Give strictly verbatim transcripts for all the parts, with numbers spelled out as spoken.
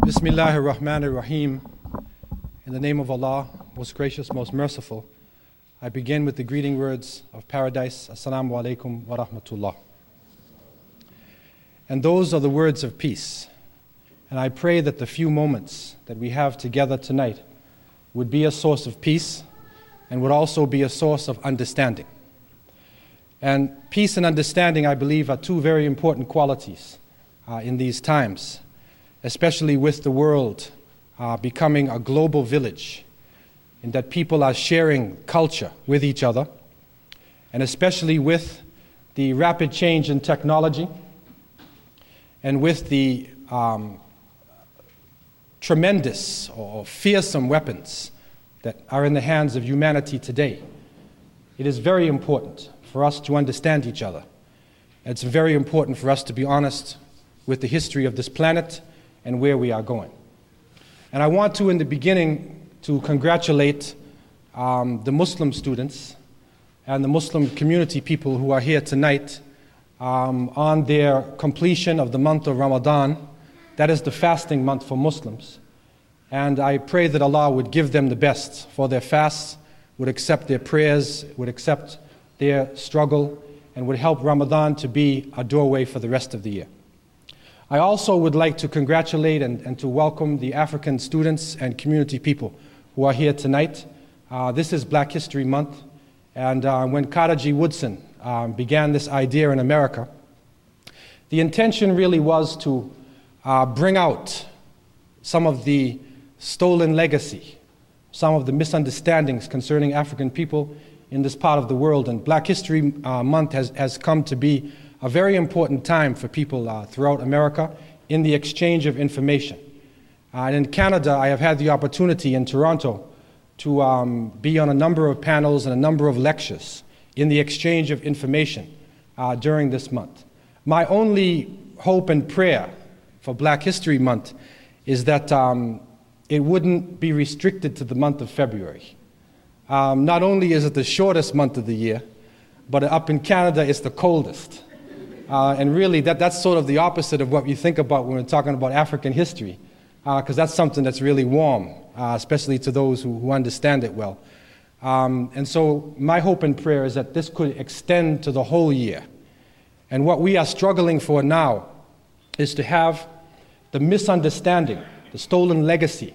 Bismillahir Rahmanir Rahim. In the name of Allah, most gracious, most merciful, I begin with the greeting words of paradise. Assalamu alaikum wa rahmatullah. And those are the words of peace. And I pray that the few moments that we have together tonight would be a source of peace and would also be a source of understanding. And peace and understanding, I believe, are two very important qualities uh, in these times, especially with the world uh, becoming a global village, in that people are sharing culture with each other, and especially with the rapid change in technology and with the um, tremendous or fearsome weapons that are in the hands of humanity today. It is very important for us to understand each other. It's very important for us to be honest with the history of this planet and where we are going. And I want to, in the beginning, to congratulate um, the Muslim students and the Muslim community people who are here tonight um, on their completion of the month of Ramadan. That is the fasting month for Muslims. And I pray that Allah would give them the best for their fasts, would accept their prayers, would accept their struggle, and would help Ramadan to be a doorway for the rest of the year. I also would like to congratulate and, and to welcome the African students and community people who are here tonight. Uh, this is Black History Month, and uh, when Carter G. Woodson um, began this idea in America, the intention really was to uh, bring out some of the stolen legacy, some of the misunderstandings concerning African people in this part of the world. And Black History uh, Month has, has come to be a very important time for people uh, throughout America in the exchange of information. Uh, and in Canada, I have had the opportunity in Toronto to um, be on a number of panels and a number of lectures in the exchange of information uh, during this month. My only hope and prayer for Black History Month is that um, it wouldn't be restricted to the month of February. Um, not only is it the shortest month of the year, but up in Canada it's the coldest. Uh, and really, that, that's sort of the opposite of what you think about when we're talking about African history, because uh, that's something that's really warm, uh, especially to those who, who understand it well. Um, and so my hope and prayer is that this could extend to the whole year. And what we are struggling for now is to have the misunderstanding, the stolen legacy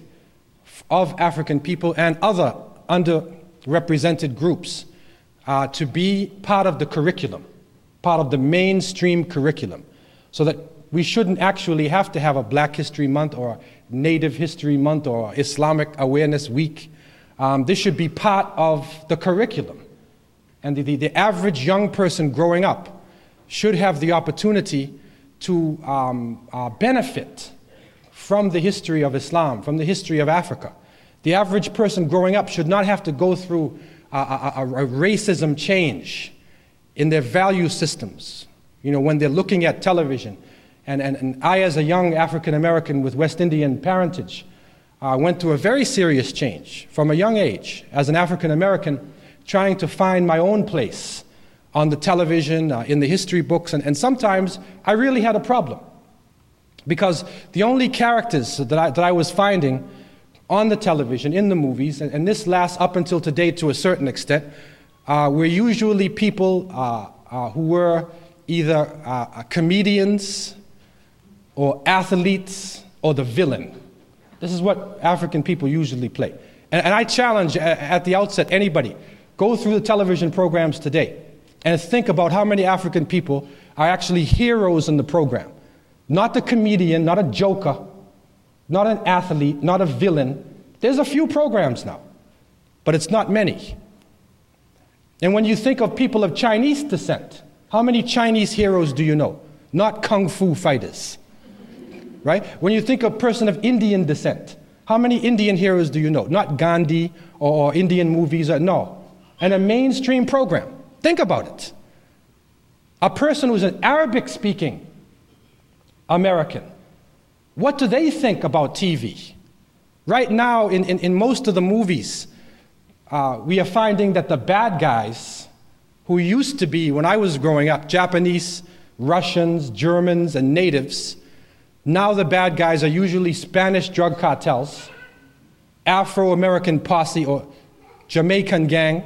of African people and other underrepresented groups uh, to be part of the curriculum, part of the mainstream curriculum, so that we shouldn't actually have to have a Black History Month or Native History Month or Islamic Awareness Week. Um, this should be part of the curriculum. And the, the, the average young person growing up should have the opportunity to um, uh, benefit from the history of Islam, from the history of Africa. The average person growing up should not have to go through a, a, a, a racism change in their value systems, you know, when they're looking at television. And, and, and I, as a young African American with West Indian parentage, uh, went through a very serious change from a young age as an African American, trying to find my own place on the television, uh, in the history books, and, and sometimes I really had a problem. Because the only characters that I, that I was finding on the television, in the movies, and, and this lasts up until today to a certain extent, Uh, were usually people uh, uh, who were either uh, comedians or athletes or the villain. This is what African people usually play. And, and I challenge at, at the outset anybody, go through the television programs today and think about how many African people are actually heroes in the program. Not the comedian, not a joker, not an athlete, not a villain. There's a few programs now, but it's not many. And when you think of people of Chinese descent, how many Chinese heroes do you know? Not kung fu fighters, right? When you think of a person of Indian descent, how many Indian heroes do you know? Not Gandhi or, or Indian movies, or, no. And a mainstream program. Think about it. A person who's an Arabic-speaking American, what do they think about T V? Right now, in, in, in most of the movies, Uh, we are finding that the bad guys who used to be, when I was growing up, Japanese, Russians, Germans, and natives, Now the bad guys are usually Spanish drug cartels, Afro-American posse or Jamaican gang,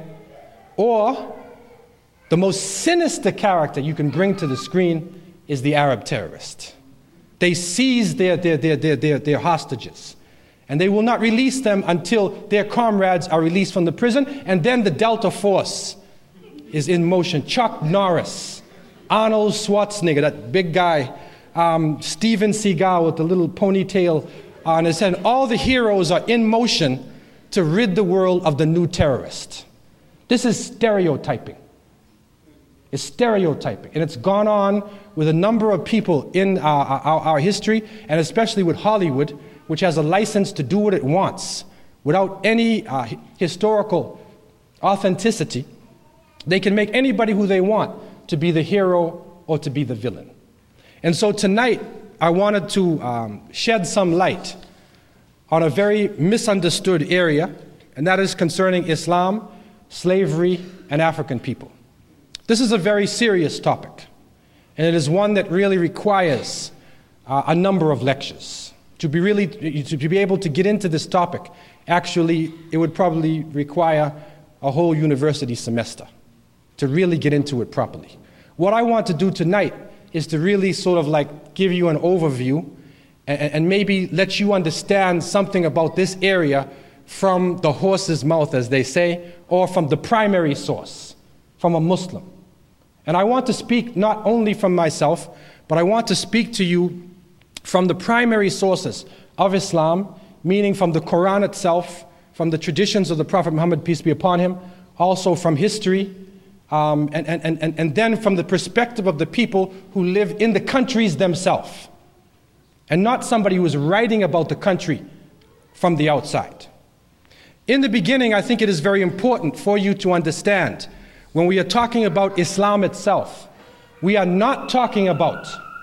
or the most sinister character you can bring to the screen is the Arab terrorist. They seize their, their, their, their, their, their hostages, and they will not release them until their comrades are released from the prison, and then the Delta Force is in motion. Chuck Norris, Arnold Schwarzenegger, that big guy, um, Steven Seagal with the little ponytail on his head. All the heroes are in motion to rid the world of the new terrorist. This is stereotyping. It's stereotyping, and it's gone on with a number of people in our, our, our history, and especially with Hollywood, which has a license to do what it wants without any uh, historical authenticity. They can make anybody who they want to be the hero or to be the villain. And so tonight, I wanted to um, shed some light on a very misunderstood area, and that is concerning Islam, slavery, and African people. This is a very serious topic, and it is one that really requires uh, a number of lectures. To be really, to be able to get into this topic, actually, it would probably require a whole university semester to really get into it properly. What I want to do tonight is to really sort of like give you an overview and, and maybe let you understand something about this area from the horse's mouth, as they say, or from the primary source, from a Muslim. And I want to speak not only from myself, but I want to speak to you from the primary sources of Islam, meaning from the Quran itself, from the traditions of the Prophet Muhammad, peace be upon him, also from history, um, and, and, and, and then from the perspective of the people who live in the countries themselves, and not somebody who is writing about the country from the outside. In the beginning, I think it is very important for you to understand, when we are talking about Islam itself, we are not talking about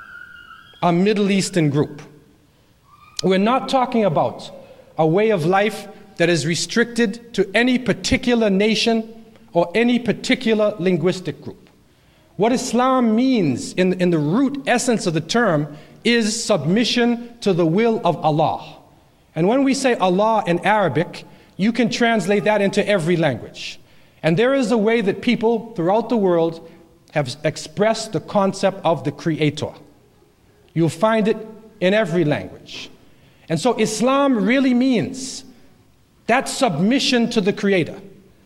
a Middle Eastern group. We're not talking about a way of life that is restricted to any particular nation or any particular linguistic group. What Islam means in, in the root essence of the term is submission to the will of Allah. And when we say Allah in Arabic, you can translate that into every language. And there is a way that people throughout the world have expressed the concept of the Creator. You'll find it in every language. And so Islam really means that submission to the Creator.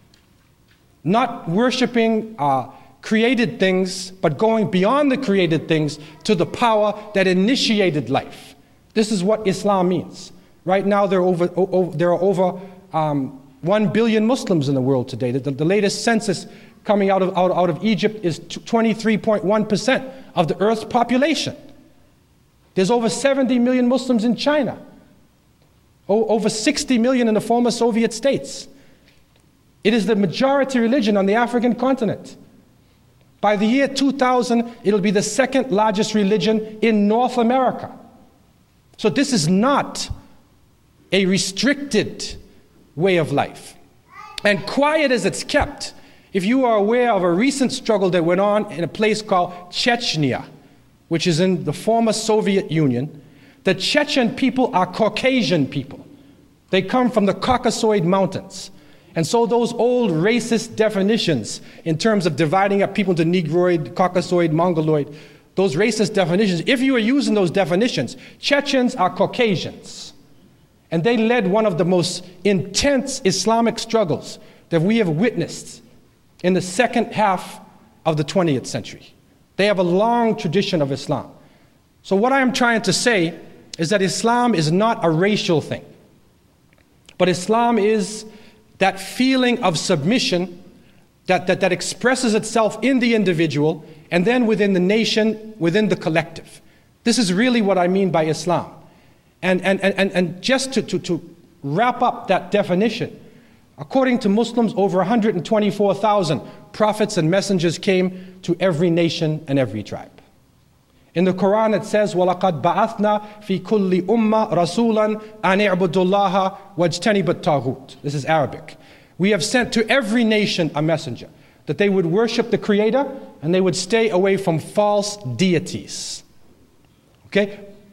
Not worshiping uh, created things, but going beyond the created things to the power that initiated life. This is what Islam means. Right now there are over, over, there are over um, one billion Muslims in the world today. The, the latest census coming out of, out, out of Egypt is twenty-three point one percent of the Earth's population. There's over seventy million Muslims in China. O- over sixty million in the former Soviet states. It is the majority religion on the African continent. By the year two thousand, it'll be the second largest religion in North America. So this is not a restricted way of life. And quiet as it's kept, if you are aware of a recent struggle that went on in a place called Chechnya, which is in the former Soviet Union, the Chechen people are Caucasian people. They come from the Caucasoid Mountains. And so those old racist definitions in terms of dividing up people into Negroid, Caucasoid, Mongoloid, those racist definitions, if you are using those definitions, Chechens are Caucasians. And they led one of the most intense Islamic struggles that we have witnessed in the second half of the twentieth century. They have a long tradition of Islam. So what I am trying to say is that Islam is not a racial thing, but Islam is that feeling of submission that, that, that expresses itself in the individual and then within the nation, within the collective. This is really what I mean by Islam. And, and, and, and just to, to, to wrap up that definition, according to Muslims, over one hundred twenty-four thousand prophets and messengers came to every nation and every tribe. In the Quran it says, وَلَقَدْ بَعَثْنَا فِي كُلِّ أُمَّةٍ رَسُولًا أَنِ اعْبُدُوا اللَّهَ وَاجْتَنِبُوا الطَّاغُوتَ. This is Arabic. We have sent to every nation a messenger, that they would worship the Creator and they would stay away from false deities. Okay?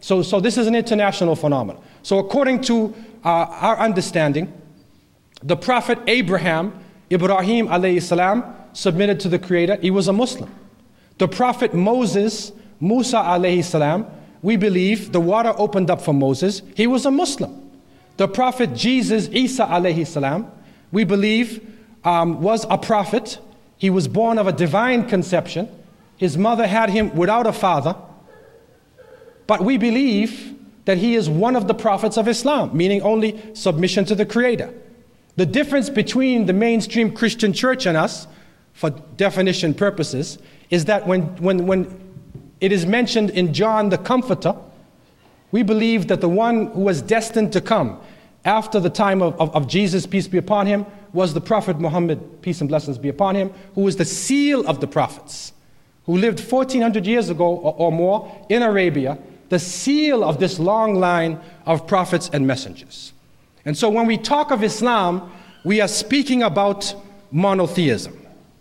So, so this is an international phenomenon. So according to uh, our understanding, the prophet Abraham, Ibrahim alayhi salam, submitted to the Creator. He was a Muslim. The prophet Moses, Musa alayhi salam, we believe the water opened up for Moses. He was a Muslim. The prophet Jesus, Isa alayhi salam, we believe um, was a prophet. He was born of a divine conception. His mother had him without a father. But we believe that he is one of the prophets of Islam, meaning only submission to the Creator. The difference between the mainstream Christian church and us, for definition purposes, is that when, when, when it is mentioned in John the Comforter, we believe that the one who was destined to come after the time of, of, of Jesus, peace be upon him, was the Prophet Muhammad, peace and blessings be upon him, who was the seal of the prophets, who lived fourteen hundred years ago or, or more in Arabia, the seal of this long line of prophets and messengers. And so when we talk of Islam, we are speaking about monotheism.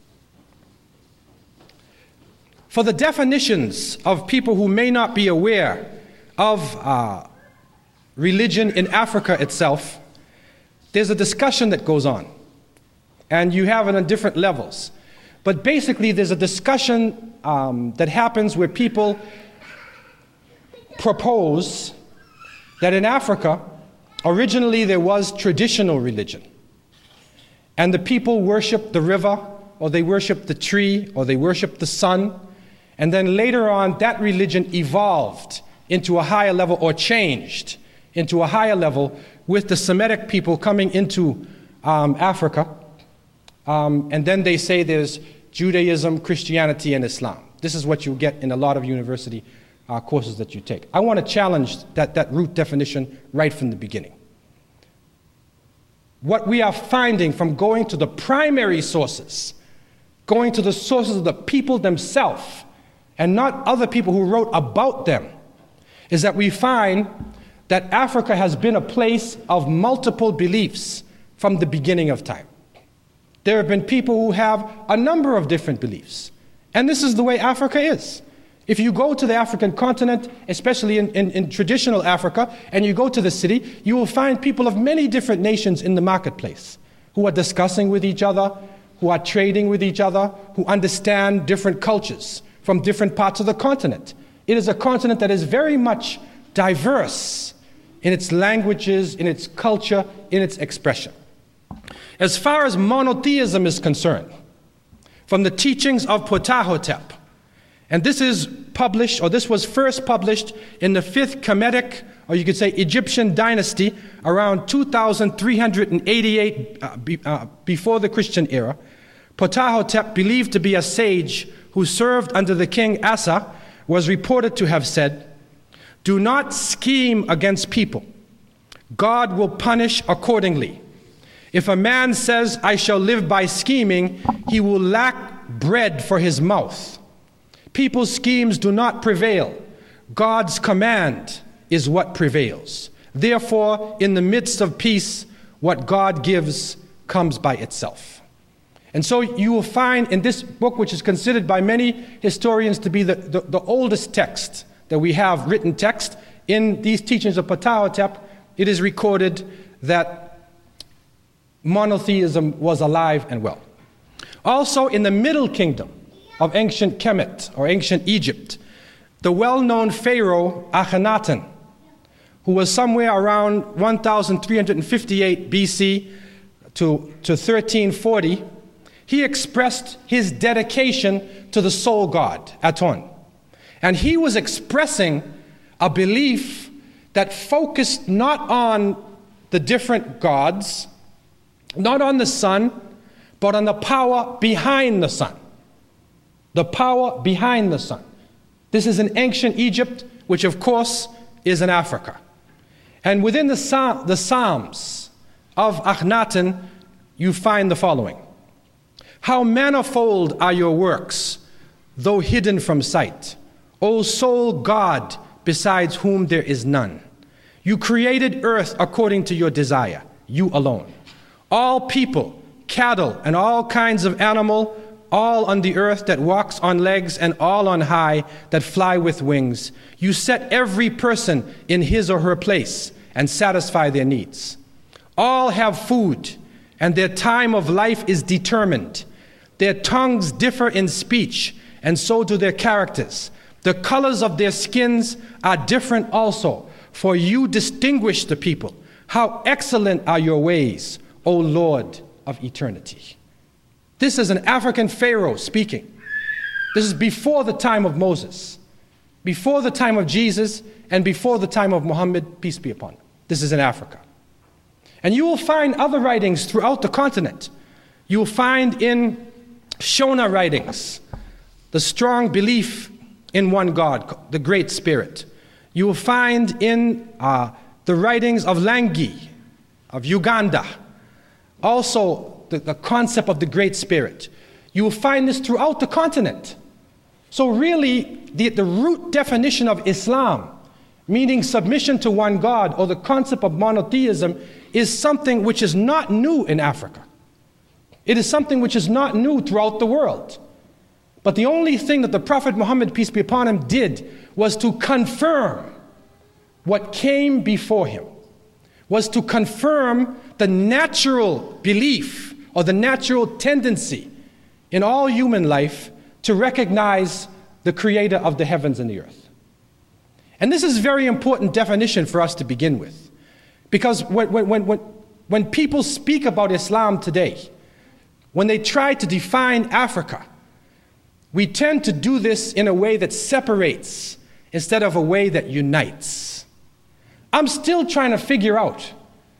For the definitions of people who may not be aware of uh, religion in Africa itself, there's a discussion that goes on. And you have it on different levels. But basically, there's a discussion um, that happens where people propose that in Africa, originally there was traditional religion. And the people worshiped the river, or they worshiped the tree, or they worshiped the sun. And then later on, that religion evolved into a higher level, or changed into a higher level with the Semitic people coming into um, Africa. Um, and then they say there's Judaism, Christianity, and Islam. This is what you get in a lot of university uh, courses that you take. I want to challenge that, that root definition right from the beginning. What we are finding from going to the primary sources, going to the sources of the people themselves, and not other people who wrote about them, is that we find that Africa has been a place of multiple beliefs from the beginning of time. There have been people who have a number of different beliefs. And this is the way Africa is. If you go to the African continent, especially in, in, in traditional Africa, and you go to the city, you will find people of many different nations in the marketplace who are discussing with each other, who are trading with each other, who understand different cultures from different parts of the continent. It is a continent that is very much diverse in its languages, in its culture, in its expression. As far as monotheism is concerned, from the teachings of Ptahhotep, and this is published, or this was first published in the fifth Kemetic, or you could say Egyptian dynasty, around two thousand three hundred eighty-eight uh, be, uh, before the Christian era. Ptahhotep, believed to be a sage who served under the king Asa, was reported to have said, "Do not scheme against people. God will punish accordingly. If a man says, 'I shall live by scheming,' he will lack bread for his mouth. People's schemes do not prevail. God's command is what prevails. Therefore, in the midst of peace, what God gives comes by itself." And so you will find in this book, which is considered by many historians to be the, the, the oldest text that we have, written text, in these teachings of Ptahhotep, it is recorded that monotheism was alive and well. Also, in the Middle Kingdom of ancient Kemet, or ancient Egypt, the well-known pharaoh Akhenaten, who was somewhere around one thousand three hundred fifty-eight B C to, to thirteen forty, he expressed his dedication to the sole God, Aton. And he was expressing a belief that focused not on the different gods, not on the sun, but on the power behind the sun. The power behind the sun. This is in ancient Egypt, which of course is in Africa. And within the, Psalm, the Psalms of Akhenaten, you find the following. "How manifold are your works, though hidden from sight. O sole God, besides whom there is none. You created earth according to your desire, you alone. All people, cattle, and all kinds of animal all on the earth that walks on legs, and all on high that fly with wings. You set every person in his or her place and satisfy their needs. All have food, and their time of life is determined. Their tongues differ in speech, and so do their characters. The colors of their skins are different also, for you distinguish the people. How excellent are your ways, O Lord of eternity. This is an African Pharaoh speaking. This is before the time of Moses, before the time of Jesus, and before the time of Muhammad, peace be upon him. This is in Africa. And you will find other writings throughout the continent. You will find in Shona writings the strong belief in one God, the Great Spirit. You will find in uh, the writings of Langi, of Uganda, also the, the concept of the Great Spirit. You will find this throughout the continent. So really, the, the root definition of Islam, meaning submission to one God, or the concept of monotheism, is something which is not new in Africa. It is something which is not new throughout the world. But the only thing that the Prophet Muhammad, peace be upon him, did was to confirm what came before him, was to confirm the natural belief or the natural tendency in all human life to recognize the creator of the heavens and the earth. And this is a very important definition for us to begin with. Because when, when, when, when people speak about Islam today, when they try to define Africa, we tend to do this in a way that separates instead of a way that unites. I'm still trying to figure out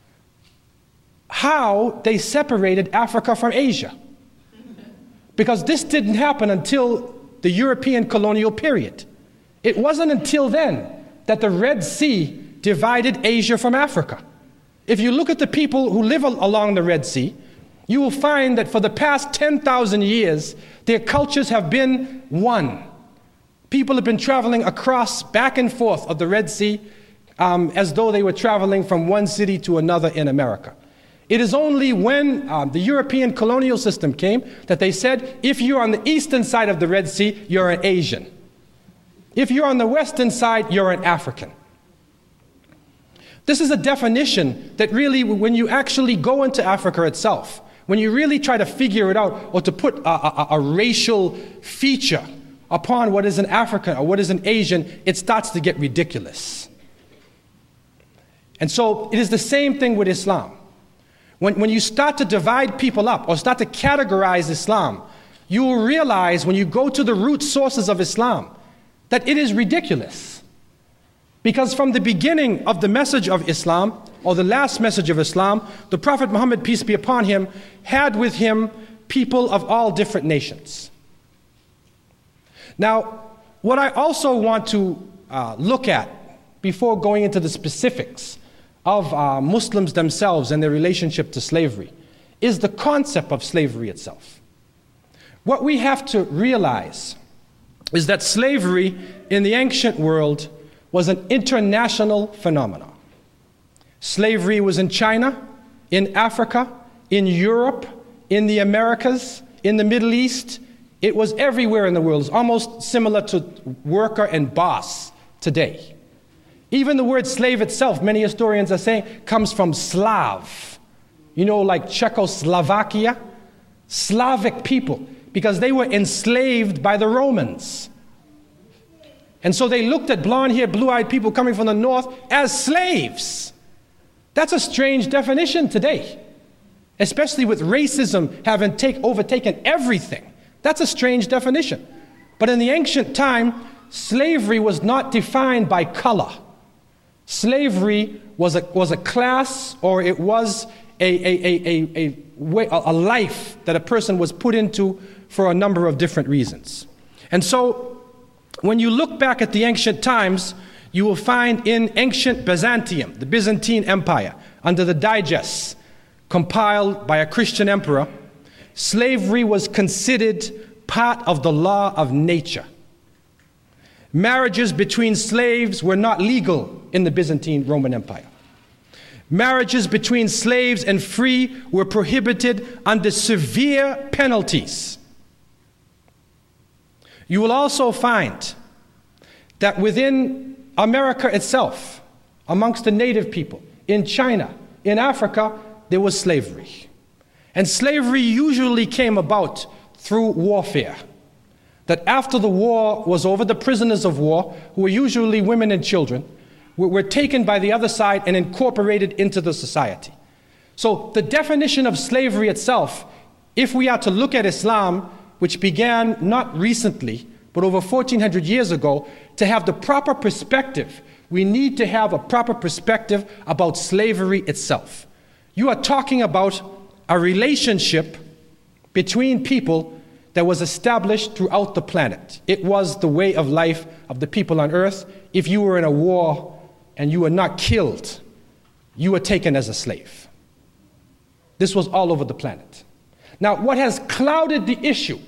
how they separated Africa from Asia. Because this didn't happen until the European colonial period. It wasn't until then that the Red Sea divided Asia from Africa. If you look at the people who live along the Red Sea, you will find that for the past ten thousand years, their cultures have been one. People have been traveling across, back and forth of the Red Sea um, as though they were traveling from one city to another in America. It is only when um, the European colonial system came that they said, if you're on the eastern side of the Red Sea, you're an Asian. If you're on the western side, you're an African. This is a definition that really, when you actually go into Africa itself, when you really try to figure it out or to put a, a, a racial feature upon what is an African or what is an Asian, it starts to get ridiculous. And so it is the same thing with Islam. When, when you start to divide people up or start to categorize Islam, you will realize when you go to the root sources of Islam that it is ridiculous. Because from the beginning of the message of Islam, or the last message of Islam, the Prophet Muhammad, peace be upon him, had with him people of all different nations. Now, what I also want to uh, look at before going into the specifics of uh, Muslims themselves and their relationship to slavery is the concept of slavery itself. What we have to realize is that slavery in the ancient world was an international phenomenon. Slavery was in China, in Africa, in Europe, in the Americas, in the Middle East. It was everywhere in the world. It's almost similar to worker and boss today. Even the word slave itself, many historians are saying, comes from Slav. You know, like Czechoslovakia, Slavic people, because they were enslaved by the Romans. And so they looked at blonde-haired, blue-eyed people coming from the north as slaves. That's a strange definition today, especially with racism having take, overtaken everything. That's a strange definition. But in the ancient time, slavery was not defined by color. Slavery was a, was a class, or it was a, a, a, a, a, way, a life that a person was put into for a number of different reasons. And so when you look back at the ancient times, you will find in ancient Byzantium, the Byzantine Empire, under the digests compiled by a Christian emperor, slavery was considered part of the law of nature. Marriages between slaves were not legal in the Byzantine Roman Empire. Marriages between slaves and free were prohibited under severe penalties. You will also find that within America itself, amongst the native people, in China, in Africa, there was slavery. And slavery usually came about through warfare. That after the war was over, the prisoners of war, who were usually women and children, were, were taken by the other side and incorporated into the society. So the definition of slavery itself, if we are to look at Islam, which began not recently, but over fourteen hundred years ago, to have the proper perspective, we need to have a proper perspective about slavery itself. You are talking about a relationship between people that was established throughout the planet. It was the way of life of the people on earth. If you were in a war and you were not killed, you were taken as a slave. This was all over the planet. Now, what has clouded the issue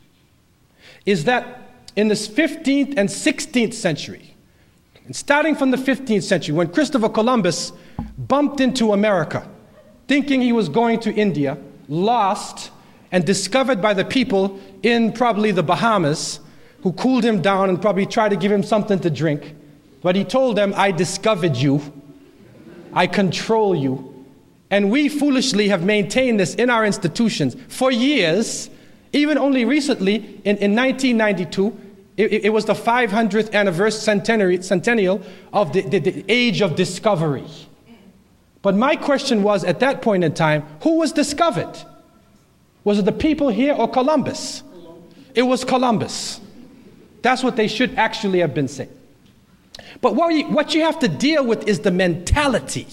is that in the fifteenth and sixteenth century, and starting from the fifteenth century, when Christopher Columbus bumped into America, thinking he was going to India, lost, and discovered by the people in probably the Bahamas, who cooled him down and probably tried to give him something to drink. But he told them, I discovered you, I control you. And we foolishly have maintained this in our institutions for years. Even only recently, in, in nineteen ninety-two, it, it was the five hundredth anniversary centenary, centennial of the, the, the age of discovery. But my question was, at that point in time, who was discovered? Was it the people here or Columbus? It was Columbus. That's what they should actually have been saying. But what you, what you have to deal with is the mentality.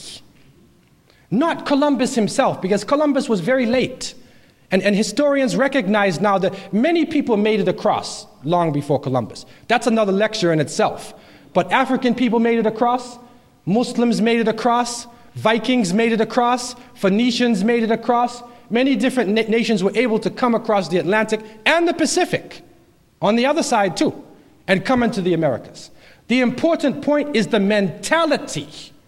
Not Columbus himself, because Columbus was very late. And, and historians recognize now that many people made it across long before Columbus. That's another lecture in itself. But African people made it across, Muslims made it across, Vikings made it across, Phoenicians made it across. Many different na- nations were able to come across the Atlantic and the Pacific, on the other side too, and come into the Americas. The important point is the mentality.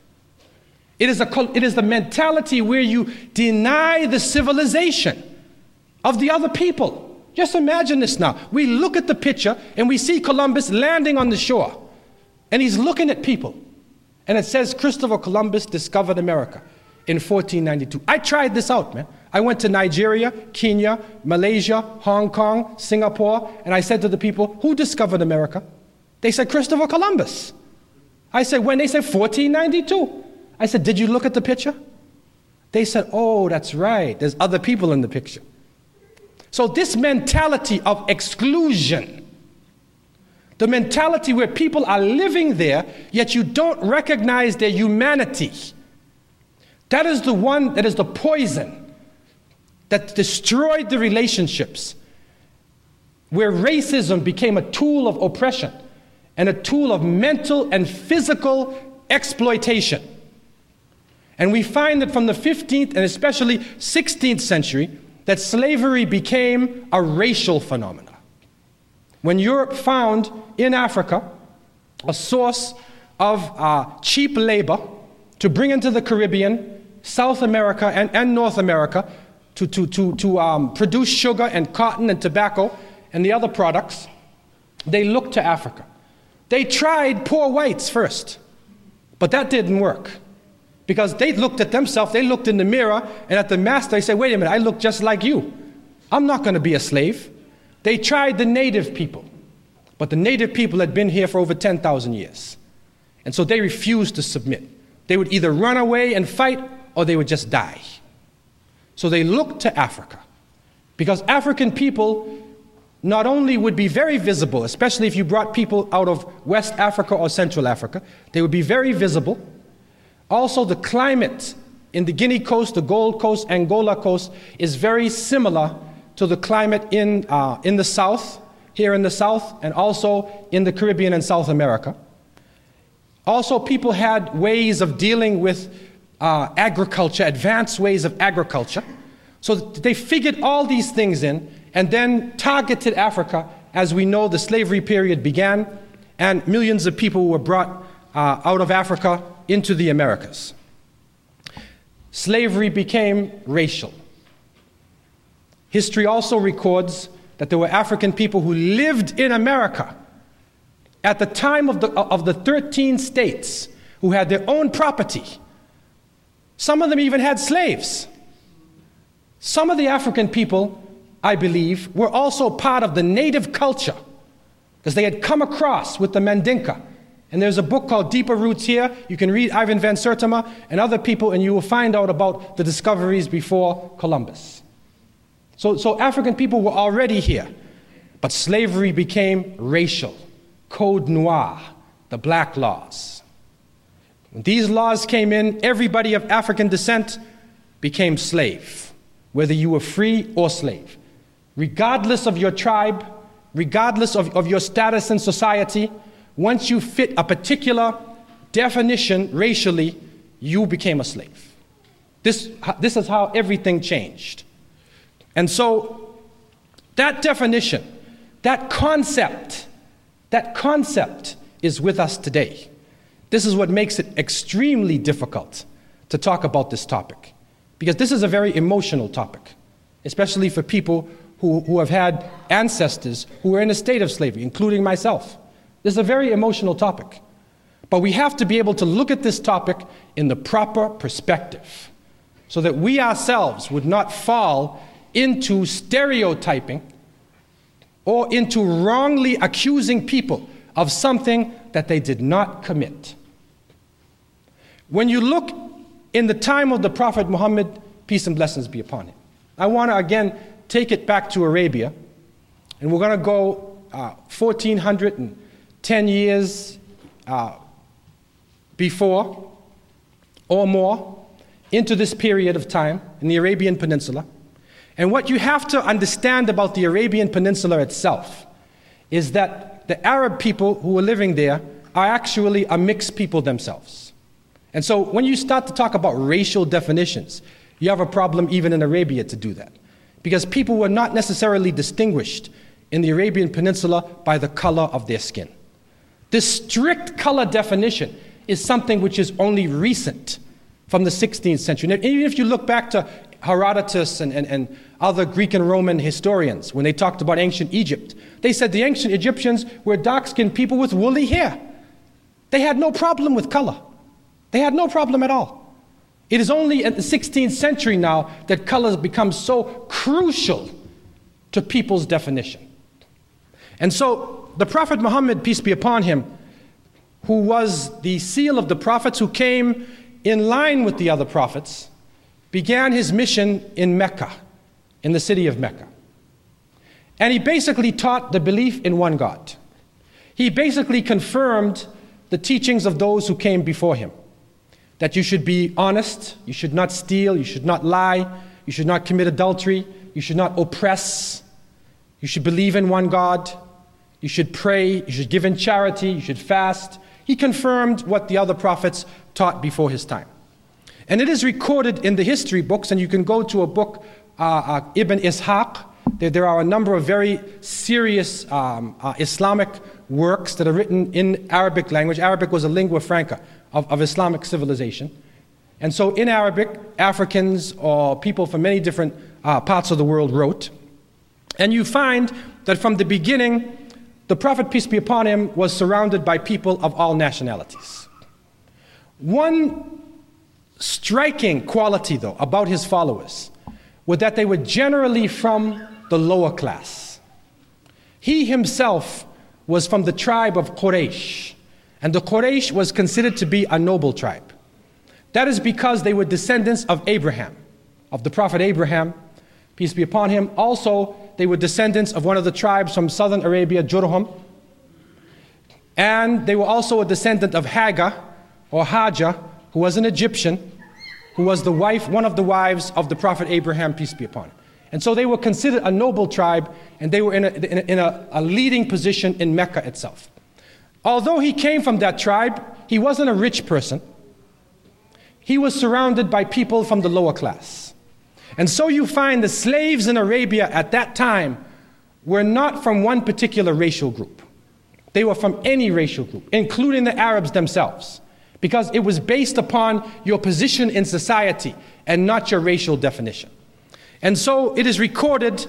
It is, a, it is the mentality where you deny the civilization of the other people. Just imagine this now. We look at the picture and we see Columbus landing on the shore, and he's looking at people. And it says Christopher Columbus discovered America in fourteen ninety-two. I tried this out, man. I went to Nigeria, Kenya, Malaysia, Hong Kong, Singapore, and I said to the people, who discovered America? They said Christopher Columbus. I said, when? They said fourteen ninety-two. I said, did you look at the picture? They said, oh, that's right. There's other people in the picture. So this mentality of exclusion, the mentality where people are living there, yet you don't recognize their humanity, that is the one that is the poison that destroyed the relationships, where racism became a tool of oppression and a tool of mental and physical exploitation. And we find that from the fifteenth and especially sixteenth century, that slavery became a racial phenomenon. When Europe found in Africa a source of uh, cheap labor to bring into the Caribbean, South America, and, and North America to, to, to, to um, produce sugar and cotton and tobacco and the other products, they looked to Africa. They tried poor whites first, but that didn't work. Because they looked at themselves, they looked in the mirror, and at the master, they said, wait a minute, I look just like you. I'm not going to be a slave. They tried the native people, but the native people had been here for over ten thousand years. And so they refused to submit. They would either run away and fight, or they would just die. So they looked to Africa, because African people not only would be very visible, especially if you brought people out of West Africa or Central Africa, they would be very visible. Also, the climate in the Guinea Coast, the Gold Coast, Angola Coast is very similar to the climate in, uh, in the South, here in the South, and also in the Caribbean and South America. Also, people had ways of dealing with uh, agriculture, advanced ways of agriculture. So they figured all these things in and then targeted Africa. As we know, the slavery period began, and millions of people were brought uh, out of Africa into the Americas. Slavery became racial. History also records that there were African people who lived in America at the time of the, of the thirteen states who had their own property. Some of them even had slaves. Some of the African people, I believe, were also part of the native culture because they had come across with the Mandinka. And there's a book called Deeper Roots here. You can read Ivan Van Sertima and other people, and you will find out about the discoveries before Columbus. So, so African people were already here, but slavery became racial. Code Noir, the black laws. When these laws came in, everybody of African descent became slave, whether you were free or slave. Regardless of your tribe, regardless of, of your status in society, once you fit a particular definition racially, you became a slave. This, this is how everything changed. And so that definition, that concept, that concept is with us today. This is what makes it extremely difficult to talk about this topic, because this is a very emotional topic, especially for people who, who have had ancestors who were in a state of slavery, including myself. This is a very emotional topic. But we have to be able to look at this topic in the proper perspective so that we ourselves would not fall into stereotyping or into wrongly accusing people of something that they did not commit. When you look in the time of the Prophet Muhammad, peace and blessings be upon him, I want to again take it back to Arabia, and we're going to go uh, fourteen ten years uh, before or more into this period of time in the Arabian Peninsula. And what you have to understand about the Arabian Peninsula itself is that the Arab people who were living there are actually a mixed people themselves. And so when you start to talk about racial definitions, you have a problem even in Arabia to do that, because people were not necessarily distinguished in the Arabian Peninsula by the color of their skin. This strict color definition is something which is only recent from the sixteenth century. And even if you look back to Herodotus and, and, and other Greek and Roman historians, when they talked about ancient Egypt, they said the ancient Egyptians were dark-skinned people with woolly hair. They had no problem with color. They had no problem at all. It is only in the sixteenth century now that color has become so crucial to people's definition. And so the Prophet Muhammad, peace be upon him, who was the seal of the prophets, who came in line with the other prophets, began his mission in Mecca, in the city of Mecca. And he basically taught the belief in one God. He basically confirmed the teachings of those who came before him, that you should be honest, you should not steal, you should not lie, you should not commit adultery, you should not oppress, you should believe in one God, you should pray, you should give in charity, you should fast. He confirmed what the other prophets taught before his time. And it is recorded in the history books, and you can go to a book, uh, uh, Ibn Ishaq. There, there are a number of very serious um, uh, Islamic works that are written in Arabic language. Arabic was a lingua franca of, of Islamic civilization. And so in Arabic, Africans or people from many different uh, parts of the world wrote. And you find that from the beginning, the Prophet, peace be upon him, was surrounded by people of all nationalities. One striking quality, though, about his followers was that they were generally from the lower class. He himself was from the tribe of Quraysh, and the Quraysh was considered to be a noble tribe. That is because they were descendants of Abraham, of the Prophet Abraham, peace be upon him. Also, they were descendants of one of the tribes from southern Arabia, Jurhum. And they were also a descendant of Hagar, or Hajar, who was an Egyptian, who was the wife, one of the wives of the Prophet Abraham, peace be upon him. And so they were considered a noble tribe, and they were in a, in a, in a, a leading position in Mecca itself. Although he came from that tribe, he wasn't a rich person. He was surrounded by people from the lower class. And so you find the slaves in Arabia at that time were not from one particular racial group. They were from any racial group, including the Arabs themselves, because it was based upon your position in society and not your racial definition. And so it is recorded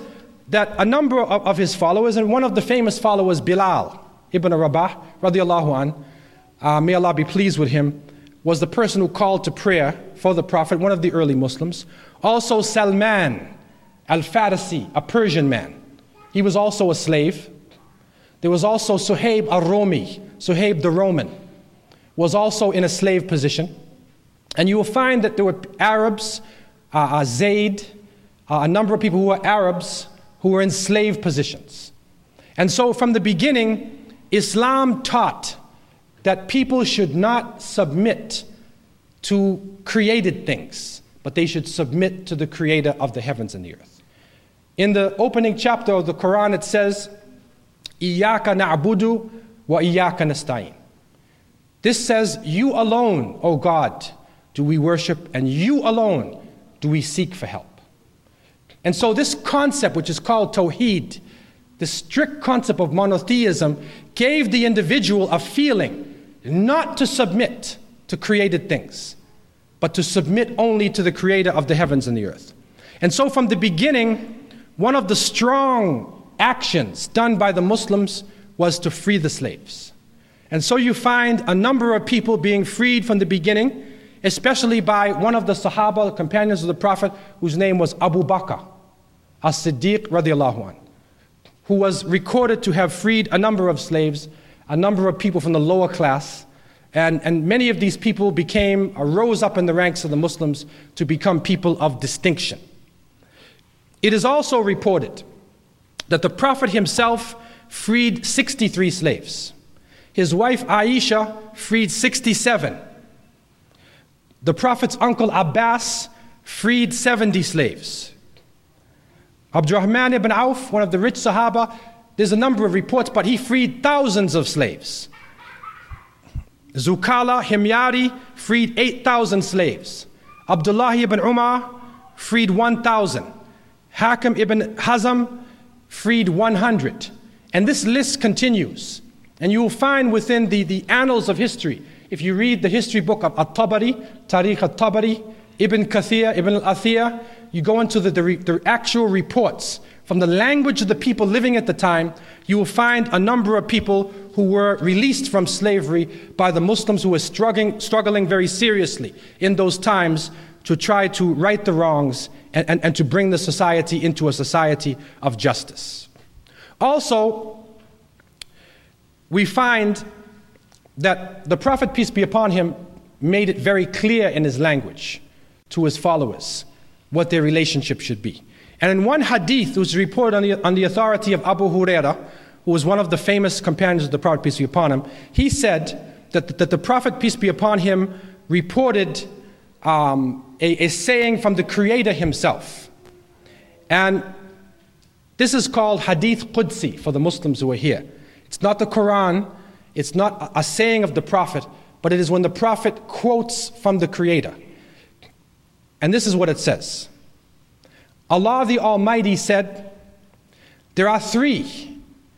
that a number of, of his followers, and one of the famous followers, Bilal ibn Rabah, radiallahu an, uh, may Allah be pleased with him, was the person who called to prayer for the Prophet, one of the early Muslims. Also Salman al-Farisi, a Persian man. He was also a slave. There was also Suhaib al-Romi, Suhaib the Roman, was also in a slave position. And you will find that there were Arabs, uh, uh, Zayd, uh, a number of people who were Arabs who were in slave positions. And so from the beginning, Islam taught that people should not submit to created things, but they should submit to the creator of the heavens and the earth. In the opening chapter of the Quran, it says, Iyaka na'budu wa iyaka nasta'in. This says, you alone, O God, do we worship, and you alone do we seek for help. And so this concept, which is called Tawheed, the strict concept of monotheism, gave the individual a feeling not to submit to created things, but to submit only to the creator of the heavens and the earth. And so from the beginning, one of the strong actions done by the Muslims was to free the slaves. And so you find a number of people being freed from the beginning, especially by one of the Sahaba, companions of the Prophet, whose name was Abu Bakr as-Siddiq radiallahu anh, who was recorded to have freed a number of slaves, a number of people from the lower class, and, and many of these people became, uh, rose up in the ranks of the Muslims to become people of distinction. It is also reported that the Prophet himself freed sixty-three slaves. His wife Aisha freed sixty-seven. The Prophet's uncle Abbas freed seventy slaves. Abdurrahman ibn Auf, one of the rich Sahaba, there's a number of reports, but he freed thousands of slaves. Zukala Himyari freed eight thousand slaves. Abdullah ibn Umar freed one thousand. Hakim ibn Hazm freed one hundred. And this list continues. And you will find within the, the annals of history, if you read the history book of At-Tabari, Tariq At-Tabari, Ibn Kathir, Ibn al-Athir, you go into the, the, the actual reports from the language of the people living at the time, you will find a number of people who were released from slavery by the Muslims who were struggling, struggling very seriously in those times to try to right the wrongs and, and, and to bring the society into a society of justice. Also, we find that the Prophet, peace be upon him, made it very clear in his language to his followers what their relationship should be. And in one hadith, was reported on the, on the authority of Abu Huraira, who was one of the famous companions of the Prophet, peace be upon him, he said that, that the Prophet, peace be upon him, reported um, a, a saying from the Creator himself. And this is called Hadith Qudsi for the Muslims who are here. It's not the Quran, it's not a saying of the Prophet, but it is when the Prophet quotes from the Creator. And this is what it says. Allah the Almighty said, there are three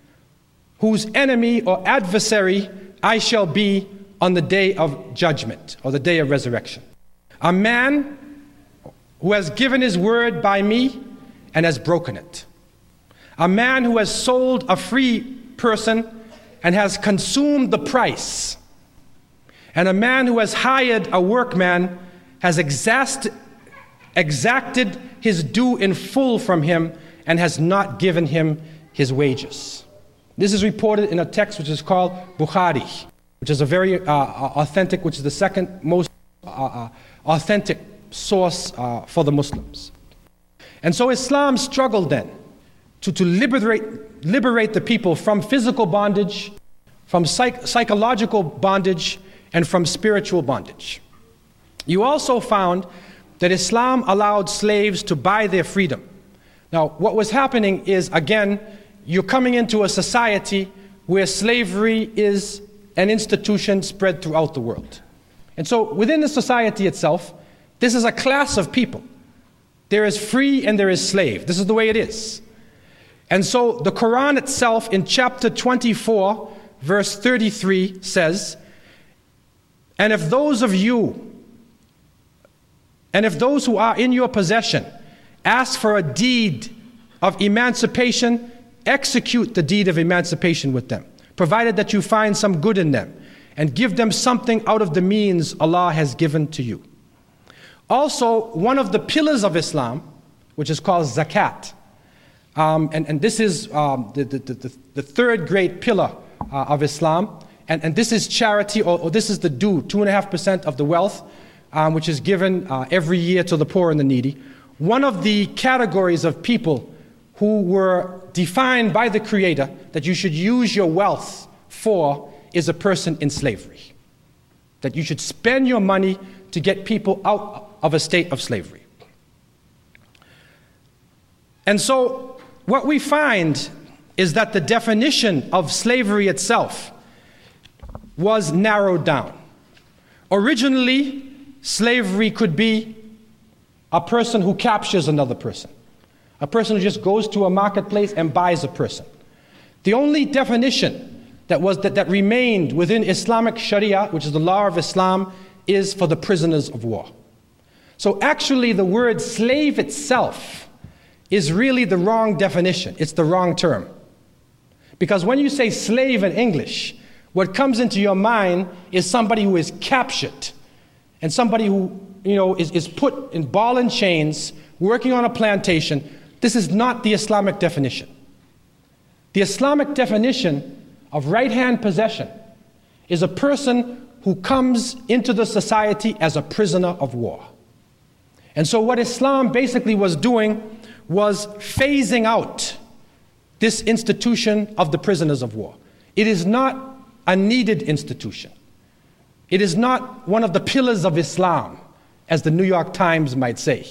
whose enemy or adversary I shall be on the day of judgment or the day of resurrection. A man who has given his word by me and has broken it. A man who has sold a free person and has consumed the price. And a man who has hired a workman has exact, exacted his due in full from him and has not given him his wages. This is reported in a text which is called Bukhari, which is a very uh, authentic, which is the second most uh, uh, authentic source uh, for the Muslims. And so Islam struggled then to, to liberate, liberate the people from physical bondage, from psych, psychological bondage, and from spiritual bondage. You also found that Islam allowed slaves to buy their freedom. Now, what was happening is, again, you're coming into a society where slavery is an institution spread throughout the world. And so within the society itself, this is a class of people. There is free and there is slave. This is the way it is. And so the Quran itself in chapter twenty-four, verse thirty-three says, and if those of you, and if those who are in your possession ask for a deed of emancipation, execute the deed of emancipation with them, provided that you find some good in them, and give them something out of the means Allah has given to you. Also, one of the pillars of Islam, which is called zakat, um, and, and this is um, the, the, the, the third great pillar uh, of Islam, and, and this is charity, or, or this is the due, two and a half percent of the wealth, um, which is given uh, every year to the poor and the needy. One of the categories of people who were defined by the Creator that you should use your wealth for is a person in slavery. That you should spend your money to get people out of a state of slavery. And so what we find is that the definition of slavery itself was narrowed down. Originally, slavery could be a person who captures another person. A person who just goes to a marketplace and buys a person. The only definition that was that, that remained within Islamic Sharia, which is the law of Islam, is for the prisoners of war. So actually the word slave itself is really the wrong definition. It's the wrong term. Because when you say slave in English, what comes into your mind is somebody who is captured and somebody who, you know, is, is put in ball and chains, working on a plantation. This is not the Islamic definition. The Islamic definition of right-hand possession is a person who comes into the society as a prisoner of war. And so what Islam basically was doing was phasing out this institution of the prisoners of war. It is not a needed institution. It is not one of the pillars of Islam, as the New York Times might say.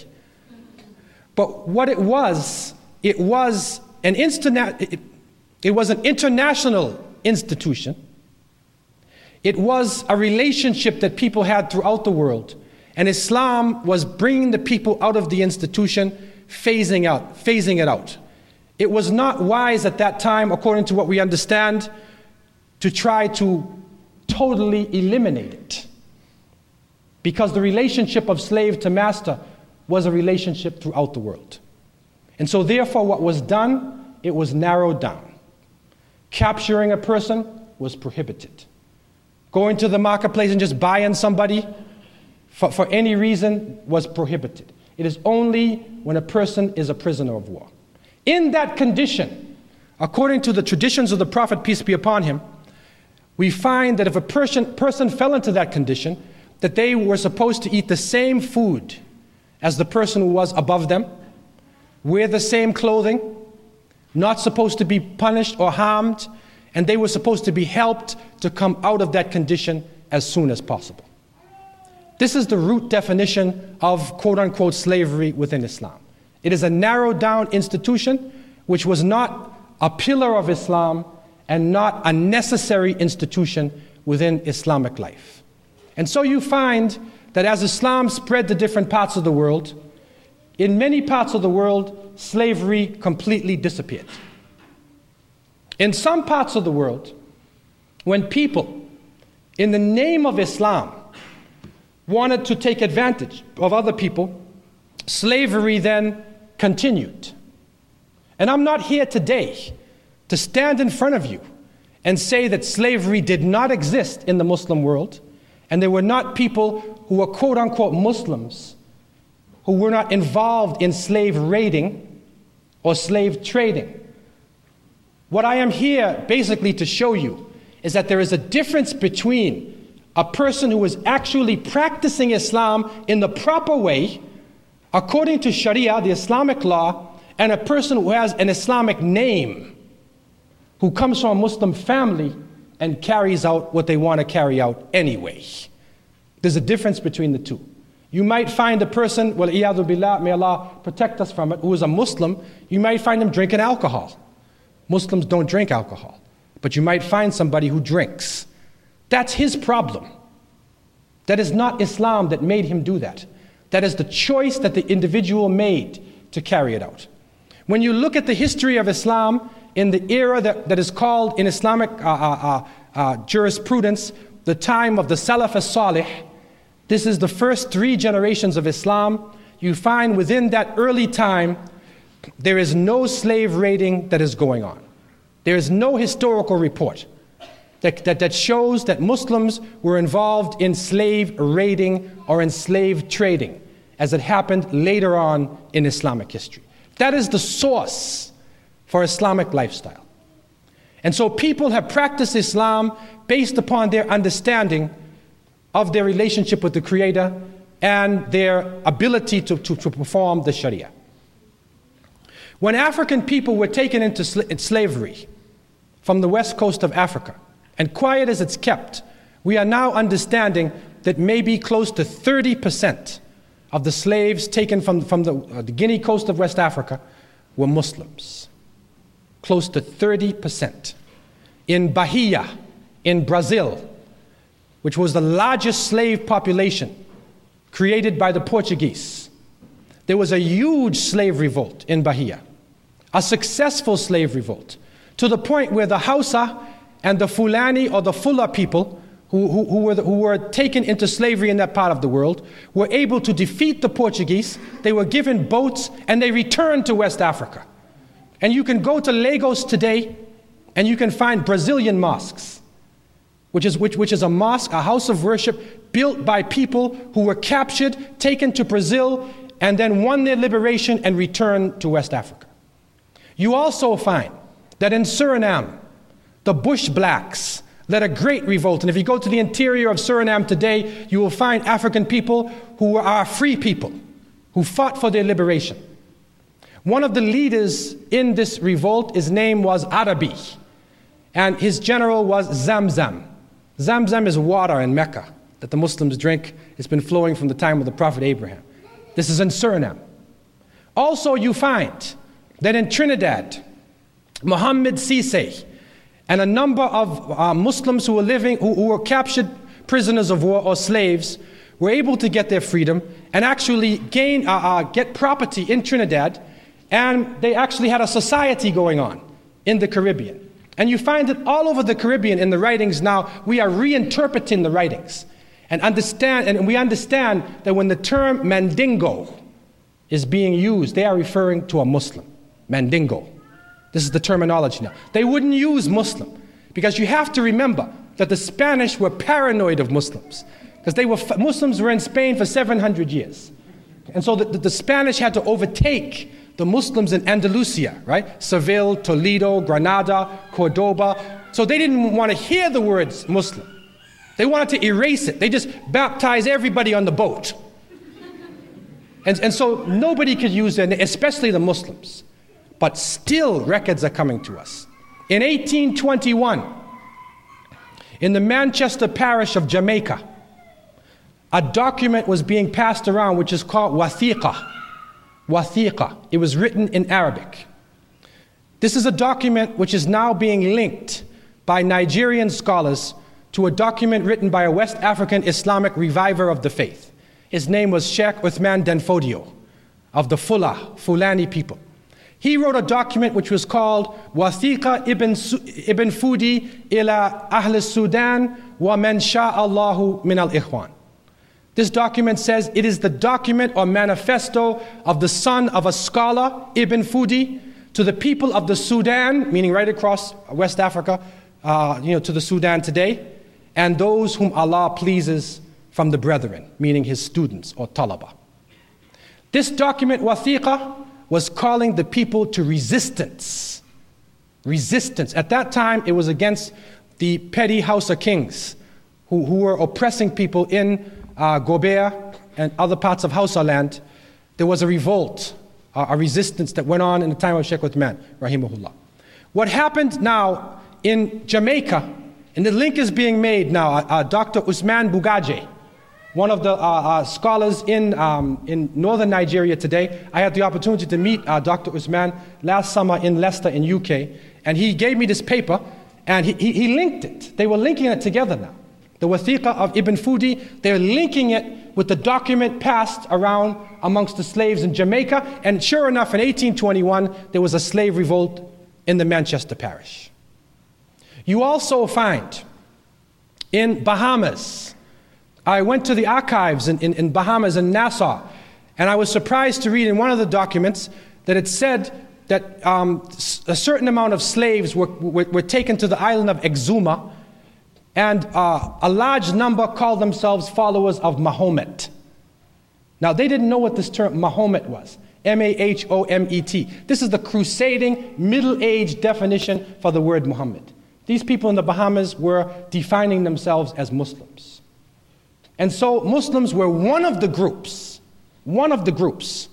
But what it was, it was an interna- it, it was an international institution. It was a relationship that people had throughout the world. And Islam was bringing the people out of the institution, phasing out, phasing it out. It was not wise at that time, according to what we understand, to try to totally eliminate it. Because the relationship of slave to master was a relationship throughout the world. And so therefore what was done, it was narrowed down. Capturing a person was prohibited. Going to the marketplace and just buying somebody for, for any reason was prohibited. It is only when a person is a prisoner of war. In that condition, according to the traditions of the Prophet, peace be upon him, we find that if a person, person fell into that condition, that they were supposed to eat the same food as the person who was above them, wear the same clothing, not supposed to be punished or harmed, and they were supposed to be helped to come out of that condition as soon as possible. This is the root definition of quote-unquote slavery within Islam. It is a narrowed down institution which was not a pillar of Islam and not a necessary institution within Islamic life. And so you find that as Islam spread to different parts of the world, in many parts of the world, slavery completely disappeared. In some parts of the world, when people, in the name of Islam, wanted to take advantage of other people, slavery then continued. And I'm not here today to stand in front of you and say that slavery did not exist in the Muslim world, and there were not people who were quote-unquote Muslims who were not involved in slave raiding or slave trading. What I am here basically to show you is that there is a difference between a person who is actually practicing Islam in the proper way, according to Sharia, the Islamic law, and a person who has an Islamic name, who comes from a Muslim family and carries out what they want to carry out anyway. There's a difference between the two. You might find a person, wal iyadu billah, may Allah protect us from it, who is a Muslim, you might find him drinking alcohol. Muslims don't drink alcohol, but you might find somebody who drinks. That's his problem. That is not Islam that made him do that. That is the choice that the individual made to carry it out. When you look at the history of Islam in the era that, that is called in Islamic uh, uh, uh, jurisprudence, the time of the Salaf as-Salih, this is the first three generations of Islam. You find within that early time, there is no slave raiding that is going on. There is no historical report that, that, that shows that Muslims were involved in slave raiding or in slave trading, as it happened later on in Islamic history. That is the source for Islamic lifestyle. And so people have practiced Islam based upon their understanding of their relationship with the Creator and their ability to, to, to perform the Sharia. When African people were taken into sl- slavery from the west coast of Africa, and quiet as it's kept, we are now understanding that maybe close to thirty percent of the slaves taken from, from the, uh, the Guinea coast of West Africa were Muslims. Close to thirty percent. In Bahia, in Brazil, which was the largest slave population created by the Portuguese, there was a huge slave revolt in Bahia, a successful slave revolt, to the point where the Hausa and the Fulani or the Fula people who, who, who, were the, who were taken into slavery in that part of the world were able to defeat the Portuguese. They were given boats and they returned to West Africa. And you can go to Lagos today and you can find Brazilian mosques, which is, which, which is a mosque, a house of worship built by people who were captured, taken to Brazil, and then won their liberation and returned to West Africa. You also find that in Suriname, the Bush blacks led a great revolt. And if you go to the interior of Suriname today, you will find African people who are free people, who fought for their liberation. One of the leaders in this revolt, his name was Arabi, and his general was Zamzam. Zamzam is water in Mecca that the Muslims drink. It's been flowing from the time of the Prophet Abraham. This is in Suriname. Also, you find that in Trinidad, Mohammed Sise and a number of uh, Muslims who were living, who, who were captured prisoners of war or slaves, were able to get their freedom and actually gain, uh, uh, get property in Trinidad, and they actually had a society going on in the Caribbean. And you find that all over the Caribbean in the writings now, we are reinterpreting the writings and understand, and we understand that when the term Mandingo is being used, they are referring to a Muslim, Mandingo. This is the terminology now. They wouldn't use Muslim because you have to remember that the Spanish were paranoid of Muslims because they were Muslims were in Spain for seven hundred years. And so the, the, the Spanish had to overtake the Muslims in Andalusia, right? Seville, Toledo, Granada, Cordoba. So they didn't want to hear the words Muslim. They wanted to erase it. They just baptized everybody on the boat. And, and so nobody could use it, especially the Muslims. But still, records are coming to us. In eighteen twenty-one, in the Manchester parish of Jamaica, a document was being passed around which is called Wathiqa. Wathiqa. It was written in Arabic. This is a document which is now being linked by Nigerian scholars to a document written by a West African Islamic reviver of the faith. His name was Sheikh Uthman Danfodio of the Fula, Fulani people. He wrote a document which was called Wathiqa ibn, ibn Fudi ila Ahl Sudan wa man sha'allahu min al-Ikhwan. This document says it is the document or manifesto of the son of a scholar, Ibn Fudi, to the people of the Sudan, meaning right across West Africa, uh, you know, to the Sudan today, and those whom Allah pleases from the brethren, meaning his students or talaba. This document, Wathiqa, was calling the people to resistance. Resistance. At that time, it was against the petty Hausa kings who, who were oppressing people in uh, Gobert and other parts of Hausa land. There was a revolt, uh, a resistance that went on in the time of Sheikh Uthman, rahimahullah. What happened now in Jamaica, and the link is being made now, uh, uh, Doctor Usman Bugaje, one of the uh, uh, scholars in, um, in northern Nigeria today. I had the opportunity to meet uh, Doctor Usman last summer in Leicester in U K, and he gave me this paper, and he, he, he linked it. They were linking it together now. The Wathiqa of Ibn Fudi, they're linking it with the document passed around amongst the slaves in Jamaica, and sure enough, in eighteen twenty-one, there was a slave revolt in the Manchester parish. You also find in Bahamas, I went to the archives in, in, in Bahamas in Nassau, and I was surprised to read in one of the documents that it said that um, a certain amount of slaves were, were, were taken to the island of Exuma, and uh, a large number called themselves followers of Mahomet. Now, they didn't know what this term Mahomet was. M A H O M E T. This is the crusading, middle-age definition for the word Muhammad. These people in the Bahamas were defining themselves as Muslims. And so Muslims were one of the groups, one of the groups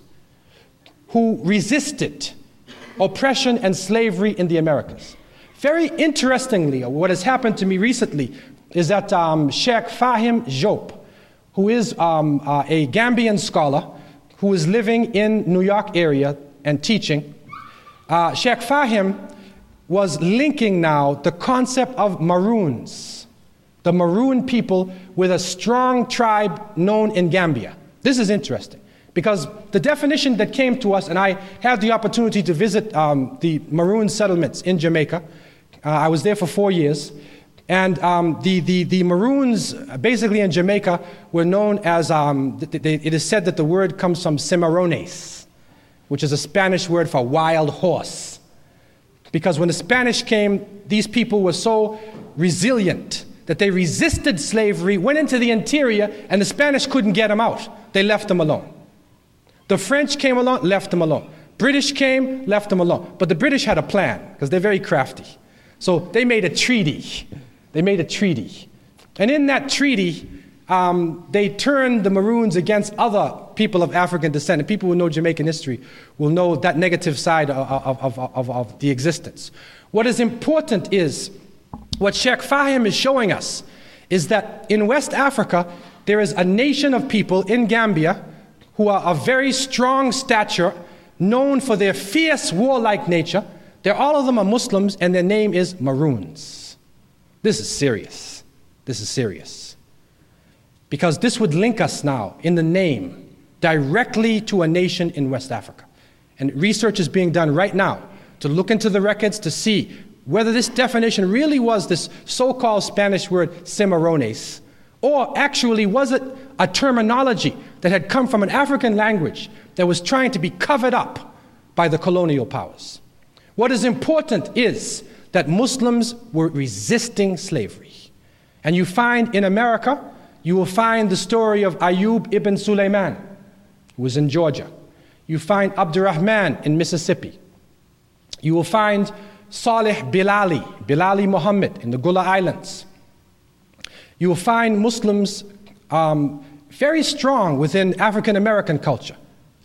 who resisted oppression and slavery in the Americas. Very interestingly, what has happened to me recently is that um, Sheikh Fahim Diop, who is um, uh, a Gambian scholar who is living in New York area and teaching, uh, Sheikh Fahim was linking now the concept of Maroons, the Maroon people, with a strong tribe known in Gambia. This is interesting because the definition that came to us, and I had the opportunity to visit um, the Maroon settlements in Jamaica. Uh, I was there for four years. And um, the, the, the Maroons, basically in Jamaica, were known as, um, they, it is said that the word comes from cimarrones, which is a Spanish word for wild horse. Because when the Spanish came, these people were so resilient that they resisted slavery, went into the interior, and the Spanish couldn't get them out. They left them alone. The French came along, left them alone. British came, left them alone. But the British had a plan, because they're very crafty. So they made a treaty. They made a treaty. And in that treaty, um, they turned the Maroons against other people of African descent. And people who know Jamaican history will know that negative side of, of, of, of, of the existence. What is important is, what Sheikh Fahim is showing us, is that in West Africa, there is a nation of people in Gambia who are of very strong stature, known for their fierce warlike nature. They're, all of them are Muslims, and their name is Maroons. This is serious. This is serious. Because this would link us now, in the name, directly to a nation in West Africa. And research is being done right now to look into the records to see whether this definition really was this so-called Spanish word cimarrones, or actually was it a terminology that had come from an African language that was trying to be covered up by the colonial powers. What is important is that Muslims were resisting slavery. And you find in America, you will find the story of Ayub ibn Sulaiman, who was in Georgia. You find Abdurrahman in Mississippi. You will find Saleh Bilali, Bilali Muhammad in the Gula Islands. You will find Muslims um, very strong within African American culture.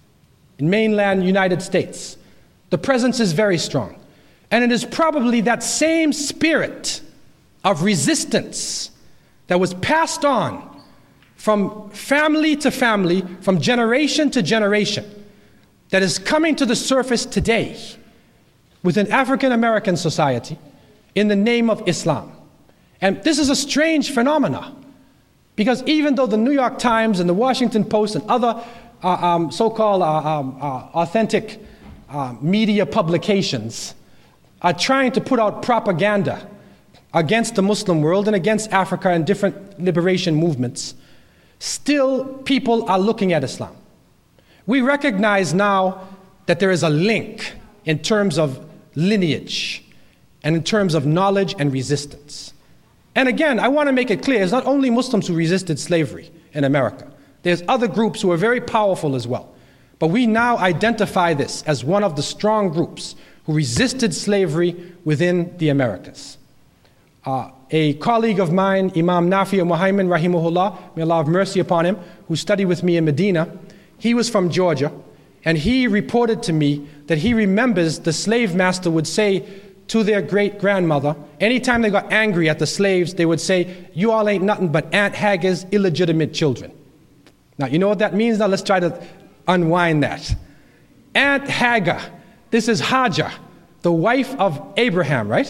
In mainland United States, the presence is very strong. And it is probably that same spirit of resistance that was passed on from family to family, from generation to generation, that is coming to the surface today within African American society in the name of Islam. And this is a strange phenomenon, because even though the New York Times and the Washington Post and other uh, um, so-called uh, um, uh, authentic uh, media publications are trying to put out propaganda against the Muslim world and against Africa and different liberation movements, still people are looking at Islam. We recognize now that there is a link in terms of lineage and in terms of knowledge and resistance. And again, I want to make it clear, it's not only Muslims who resisted slavery in America. There's other groups who are very powerful as well. But we now identify this as one of the strong groups who resisted slavery within the Americas. Uh, a colleague of mine, Imam Nafi al-Muhaymin, rahimahullah, may Allah have mercy upon him, who studied with me in Medina, he was from Georgia, and he reported to me that he remembers the slave master would say to their great-grandmother, anytime they got angry at the slaves, they would say, "You all ain't nothing but Aunt Hagar's illegitimate children." Now, you know what that means? Now, let's try to unwind that. Aunt Hagar, this is Hajar, the wife of Abraham, right?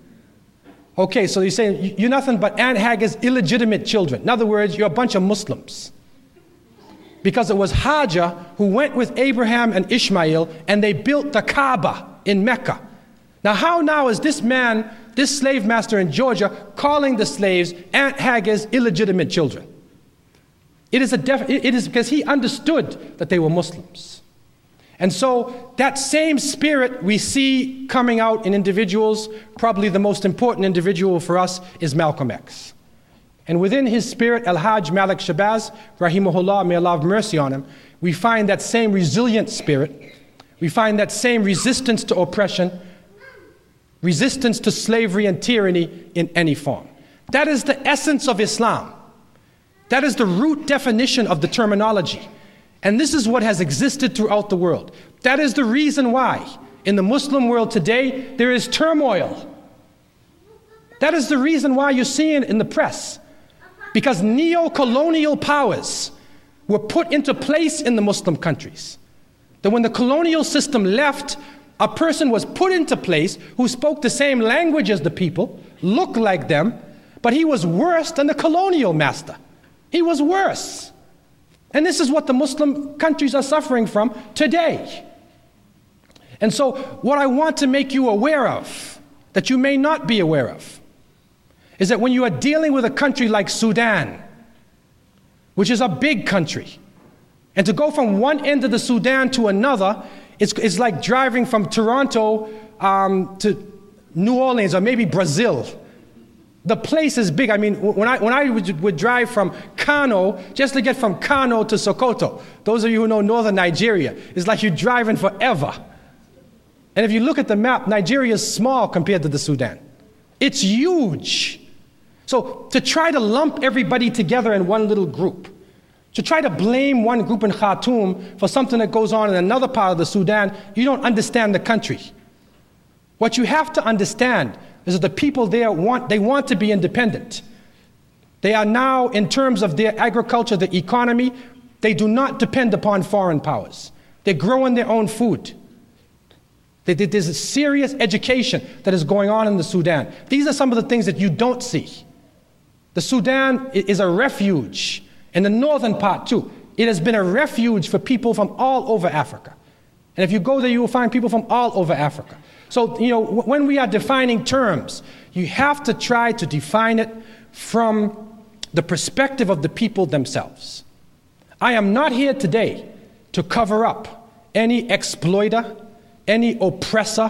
Okay, so you're saying, you're nothing but Aunt Hagar's illegitimate children. In other words, you're a bunch of Muslims. Because it was Hajar who went with Abraham and Ishmael, and they built the Kaaba in Mecca. Now, how now is this man, this slave master in Georgia, calling the slaves Aunt Hagar's illegitimate children? It is, a def- it is because he understood that they were Muslims. And so that same spirit we see coming out in individuals. Probably the most important individual for us is Malcolm X. And within his spirit, Al-Hajj Malik Shabazz, rahimahullah, may Allah have mercy on him, we find that same resilient spirit. We find that same resistance to oppression, resistance to slavery and tyranny in any form. That is the essence of Islam. That is the root definition of the terminology. And this is what has existed throughout the world. That is the reason why in the Muslim world today there is turmoil. That is the reason why you're seeing it in the press. Because neo-colonial powers were put into place in the Muslim countries. That when the colonial system left, a person was put into place who spoke the same language as the people, looked like them, but he was worse than the colonial master. He was worse. And this is what the Muslim countries are suffering from today. And so what I want to make you aware of, that you may not be aware of, is that when you are dealing with a country like Sudan, which is a big country, and to go from one end of the Sudan to another, it's, it's like driving from Toronto um, to New Orleans or maybe Brazil. The place is big. I mean, when I, when I would, would drive from Kano, just to get from Kano to Sokoto, those of you who know northern Nigeria, it's like you're driving forever. And if you look at the map, Nigeria is small compared to the Sudan. It's huge. So to try to lump everybody together in one little group, to try to blame one group in Khartoum for something that goes on in another part of the Sudan, you don't understand the country. What you have to understand is that the people there want, they want to be independent. They are now, in terms of their agriculture, the economy, they do not depend upon foreign powers. They're growing their own food. There's a serious education that is going on in the Sudan. These are some of the things that you don't see. The Sudan is a refuge, in the northern part too. It has been a refuge for people from all over Africa. And if you go there, you will find people from all over Africa. So, you know, when we are defining terms, you have to try to define it from the perspective of the people themselves. I am not here today to cover up any exploiter, any oppressor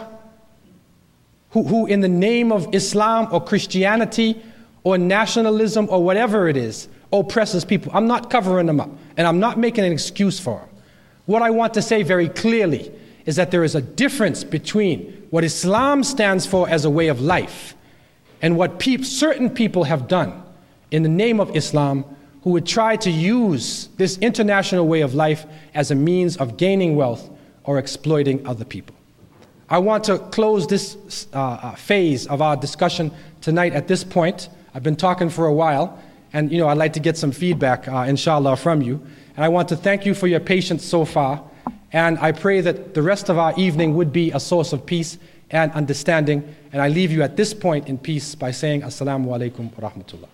who, who in the name of Islam or Christianity or nationalism or whatever it is, oppresses people. I'm not covering them up, and I'm not making an excuse for them. What I want to say very clearly is that there is a difference between what Islam stands for as a way of life and what pe- certain people have done in the name of Islam, who would try to use this international way of life as a means of gaining wealth or exploiting other people. I want to close this uh, phase of our discussion tonight at this point. I've been talking for a while, and you know, I'd like to get some feedback, uh, inshallah, from you. And I want to thank you for your patience so far, and I pray that the rest of our evening would be a source of peace and understanding. And I leave you at this point in peace by saying Assalamu alaikum wa rahmatullah.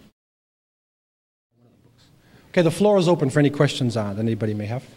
Okay, the floor is open for any questions uh, that anybody may have.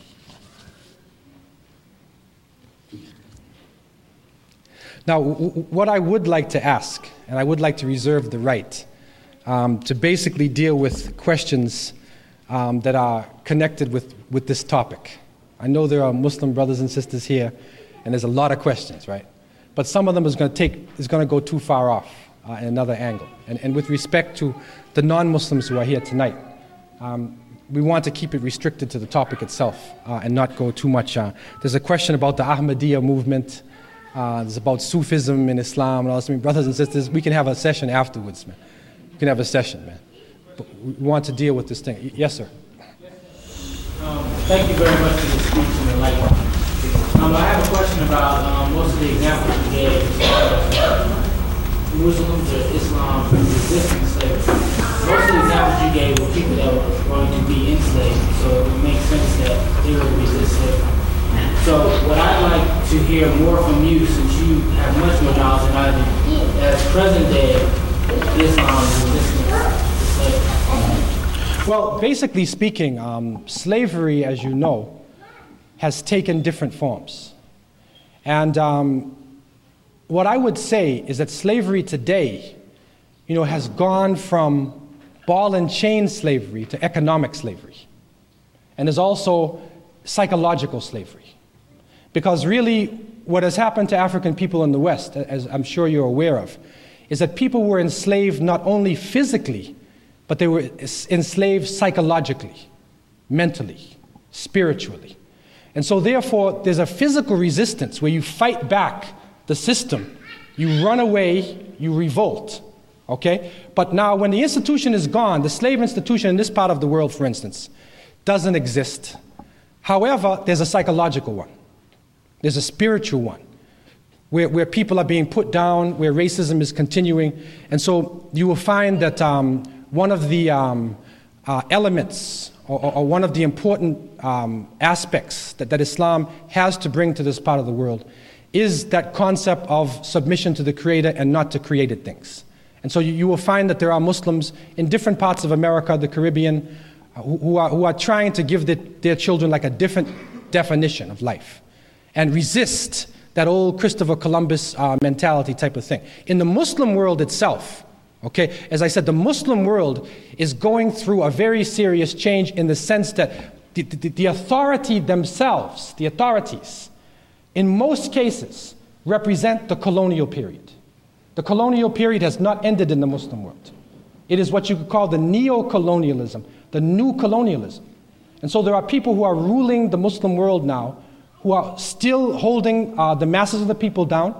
Now, w- w- what I would like to ask, and I would like to reserve the right um, to basically deal with questions um, that are connected with, with this topic. I know there are Muslim brothers and sisters here, and there's a lot of questions, right? But some of them is going to take is going to go too far off uh, in another angle. And, and with respect to the non-Muslims who are here tonight, um, we want to keep it restricted to the topic itself uh, and not go too much. Uh, there's a question about the Ahmadiyya movement. Uh, there's about Sufism in Islam and all this. I mean, brothers and sisters, we can have a session afterwards, man. We can have a session, man. But we want to deal with this thing. Y- yes, sir. Um, thank you very much for the speech and the light. Um, I have a question about um, most of the examples you gave as far as uh, Muslims or Islam resisting slavery. Most of the examples you gave were people that were going to be enslaved, so it makes sense that they would resist slavery. So what I'd like to hear more from you, since you have much more knowledge than I do, as present day Islam resisting slavery. Well, basically speaking, um, slavery, as you know, has taken different forms. And um, what I would say is that slavery today, you know, has gone from ball and chain slavery to economic slavery. And there's also psychological slavery. Because really, what has happened to African people in the West, as I'm sure you're aware of, is that people were enslaved not only physically, but they were enslaved psychologically, mentally, spiritually. And so therefore, there's a physical resistance where you fight back the system, you run away, you revolt, okay? But now when the institution is gone, the slave institution in this part of the world, for instance, doesn't exist. However, there's a psychological one. There's a spiritual one, where, where people are being put down, where racism is continuing. And so you will find that um, one of the um, uh, elements or, or one of the important um, aspects that, that Islam has to bring to this part of the world is that concept of submission to the Creator and not to created things. And so you, you will find that there are Muslims in different parts of America, the Caribbean, uh, who, who, are, who are trying to give the, their children like a different definition of life and resist that old Christopher Columbus uh, mentality type of thing. In the Muslim world itself, okay, as I said, the Muslim world is going through a very serious change in the sense that the, the, the authority themselves, the authorities, in most cases, represent the colonial period. The colonial period has not ended in the Muslim world. It is what you could call the neo-colonialism, the new colonialism. And so there are people who are ruling the Muslim world now who are still holding uh, the masses of the people down.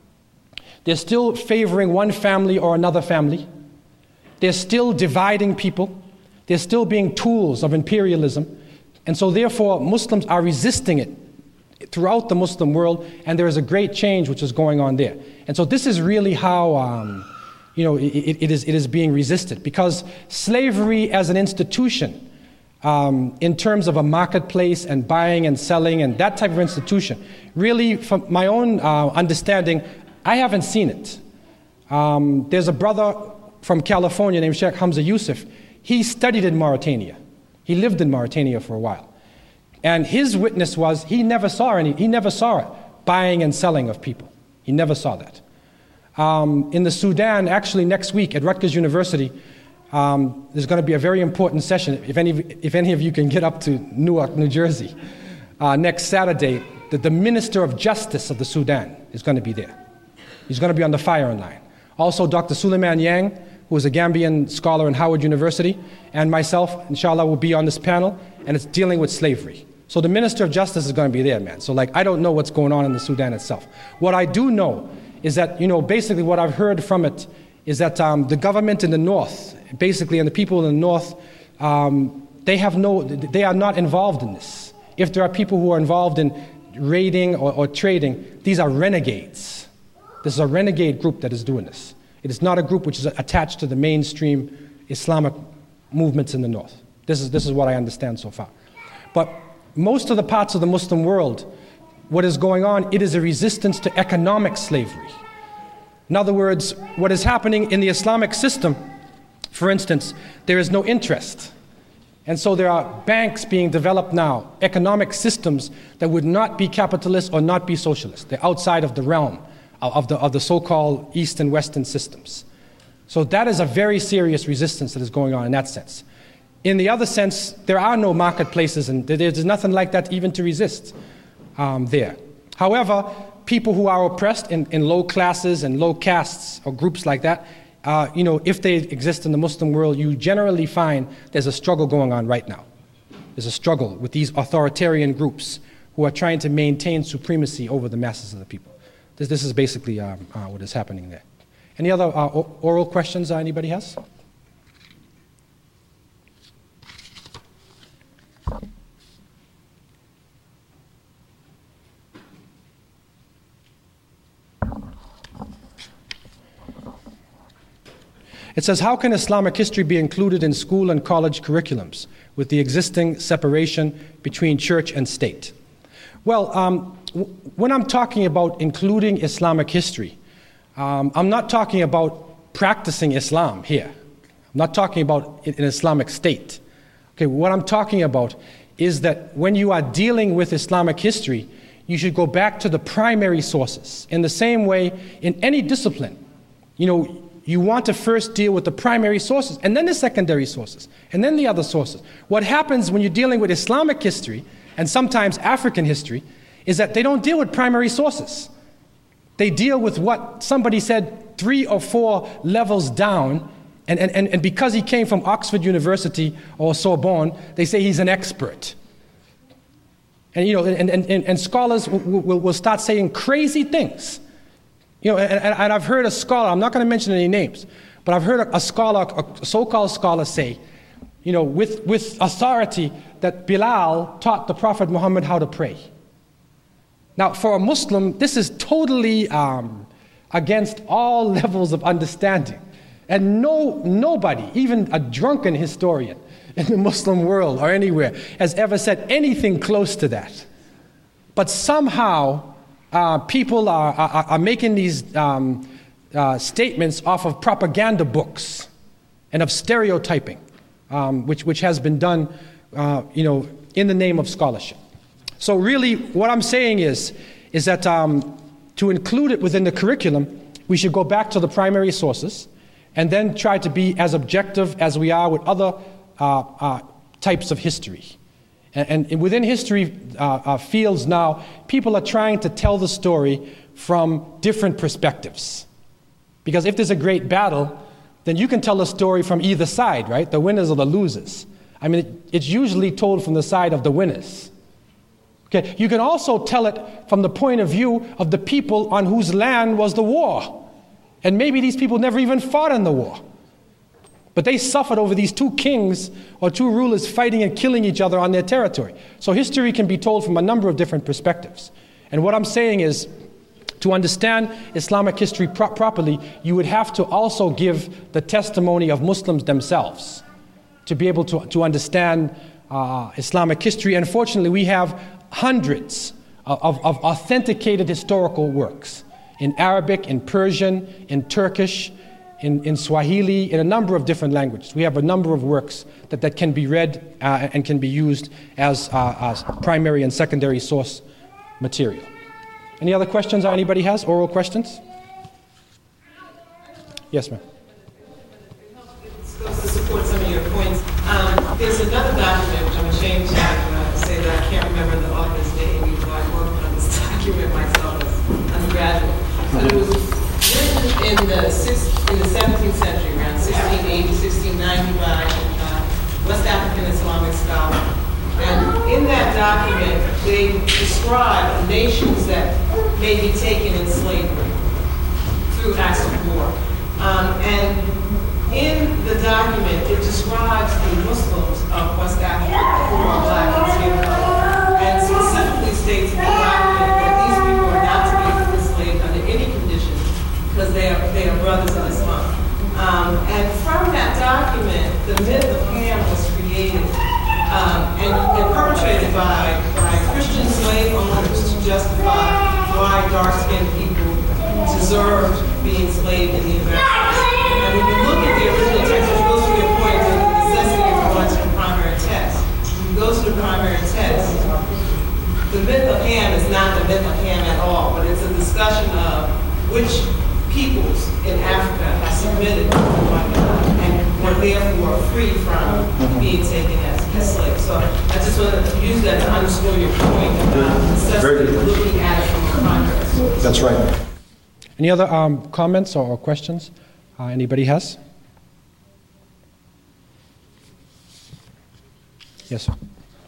They're still favoring one family or another family. They're still dividing people. They're still being tools of imperialism. And so therefore, Muslims are resisting it throughout the Muslim world, and there is a great change which is going on there. And so this is really how um, you know, it, it, is, it is being resisted, because slavery as an institution, Um, in terms of a marketplace and buying and selling and that type of institution, really, from my own uh, understanding, I haven't seen it. Um, there's a brother from California named Sheikh Hamza Yusuf. He studied in Mauritania. He lived in Mauritania for a while. And his witness was he never saw any, he never saw it, buying and selling of people. He never saw that. Um, in the Sudan, actually next week at Rutgers University, Um, there's going to be a very important session. If any, if any of you can get up to Newark, New Jersey, uh, next Saturday, the, the Minister of Justice of the Sudan is going to be there. He's going to be on the firing line. Also, Doctor Suleiman Yang, who is a Gambian scholar in Howard University, and myself, inshallah, will be on this panel, and it's dealing with slavery. So the Minister of Justice is going to be there, man. So, like, I don't know what's going on in the Sudan itself. What I do know is that, you know, basically what I've heard from it is that um, the government in the north, basically, and the people in the north, um, they have no, they are not involved in this. If there are people who are involved in raiding or, or trading, these are renegades. This is a renegade group that is doing this. It is not a group which is attached to the mainstream Islamic movements in the north. This is, this is what I understand so far. But most of the parts of the Muslim world, what is going on, it is a resistance to economic slavery. In other words, what is happening in the Islamic system, for instance, there is no interest. And so there are banks being developed now, economic systems that would not be capitalist or not be socialist. They're outside of the realm of the, of the so-called East and Western systems. So that is a very serious resistance that is going on in that sense. In the other sense, there are no marketplaces, and there's nothing like that even to resist um, there. However, people who are oppressed in, in low classes and low castes or groups like that, uh, you know, if they exist in the Muslim world, you generally find there's a struggle going on right now. There's a struggle with these authoritarian groups who are trying to maintain supremacy over the masses of the people. This, this is basically um, uh, what is happening there. Any other uh, oral questions uh, anybody has? It says, how can Islamic history be included in school and college curriculums with the existing separation between church and state? Well, um, w- when I'm talking about including Islamic history, um, I'm not talking about practicing Islam here. I'm not talking about an Islamic state. Okay, what I'm talking about is that when you are dealing with Islamic history, you should go back to the primary sources. In the same way, in any discipline, you know, you want to first deal with the primary sources, and then the secondary sources, and then the other sources. What happens when you're dealing with Islamic history, and sometimes African history, is that they don't deal with primary sources. They deal with what somebody said three or four levels down, and, and, and because he came from Oxford University or Sorbonne, they say he's an expert. And, you know, and, and, and scholars will, will, will start saying crazy things. You know, and, and I've heard a scholar, I'm not going to mention any names, but I've heard a, a scholar, a so-called scholar say, you know, with, with authority, that Bilal taught the Prophet Muhammad how to pray. Now, for a Muslim, this is totally um, against all levels of understanding. And no, nobody, even a drunken historian in the Muslim world or anywhere, has ever said anything close to that. But somehow, uh, people are, are, are making these um, uh, statements off of propaganda books and of stereotyping, um, which, which has been done uh, you know, in the name of scholarship. So really, what I'm saying is, is that um, to include it within the curriculum, we should go back to the primary sources and then try to be as objective as we are with other uh, uh, types of history. And, and within history uh, uh, fields now, people are trying to tell the story from different perspectives. Because if there's a great battle, then you can tell a story from either side, right? The winners or the losers. I mean, it, it's usually told from the side of the winners. Okay, you can also tell it from the point of view of the people on whose land was the war. And maybe these people never even fought in the war. But they suffered over these two kings or two rulers fighting and killing each other on their territory. So history can be told from a number of different perspectives. And what I'm saying is, to understand Islamic history pro- properly, you would have to also give the testimony of Muslims themselves to be able to, to understand uh, Islamic history. And fortunately, we have hundreds of, of authenticated historical works in Arabic, in Persian, in Turkish, in, in Swahili, in a number of different languages. We have a number of works that, that can be read uh, and can be used as, uh, as primary and secondary source material. Any other questions that anybody has? Oral questions? Yes, ma'am. To support some of your points, um, there's another document which I'm ashamed to uh, say that I can't remember the author's name, even though I worked on this document myself as undergraduate. But it was written in the six, in the seventeenth century, around sixteen eighty, sixteen ninety, by uh, West African Islamic scholar. And in that document, they describe nations that may be taken in slavery through acts of war. Um, and in the document, it describes the Muslims of West Africa who are black and skin color, and specifically states in the document that these people are not to be enslaved under any condition because they are they are brothers in Islam. Um, and from that document, the myth of Ham was created um, and, and perpetrated by, by Christian slave owners to justify why dark-skinned people deserved being enslaved in the Americas. And when you look at the original text, which goes to your point of the necessity of going to the primary text, when you go to the primary text, the myth of Ham is not the myth of Ham at all, but it's a discussion of which peoples in Africa have submitted to one another and were therefore free from being taken as, as slaves. So I just want to use that to underscore your point about the necessity of looking at it from a primary source. That's right. Any other um, comments or, or questions uh, anybody has? Yes, sir.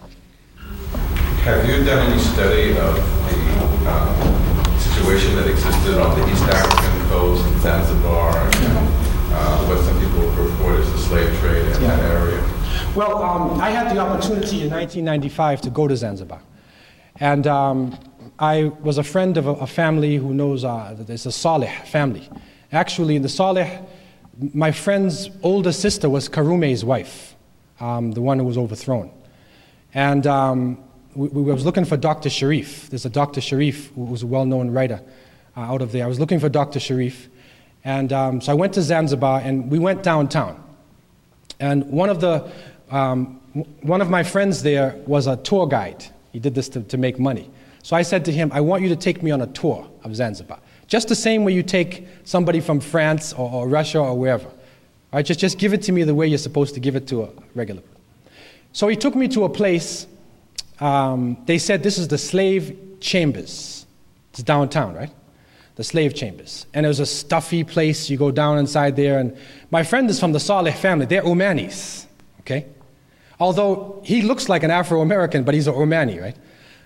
Have you done any study of the uh, situation that existed on the East African coast in Zanzibar and uh, what some people report as the slave trade in yeah. that area? Well, um, I had the opportunity in nineteen ninety-five to go to Zanzibar. And um, I was a friend of a, a family who knows, uh, there's a Saleh family. Actually, in the Saleh, my friend's older sister was Karume's wife, um, the one who was overthrown. And um, we, we was looking for Doctor Sharif. There's a Doctor Sharif who was a well-known writer uh, out of there. I was looking for Doctor Sharif. And um, so I went to Zanzibar, and we went downtown. And one of the, um, one of my friends there was a tour guide. He did this to, to make money. So I said to him, I want you to take me on a tour of Zanzibar. Just the same way you take somebody from France or, or Russia or wherever. All right, just, just give it to me the way you're supposed to give it to a regular. So he took me to a place, um, they said this is the slave chambers. It's downtown, right? The slave chambers. And it was a stuffy place. You go down inside there. And my friend is from the Saleh family. They're Omanis, okay? Although he looks like an Afro-American, but he's an Omani, right?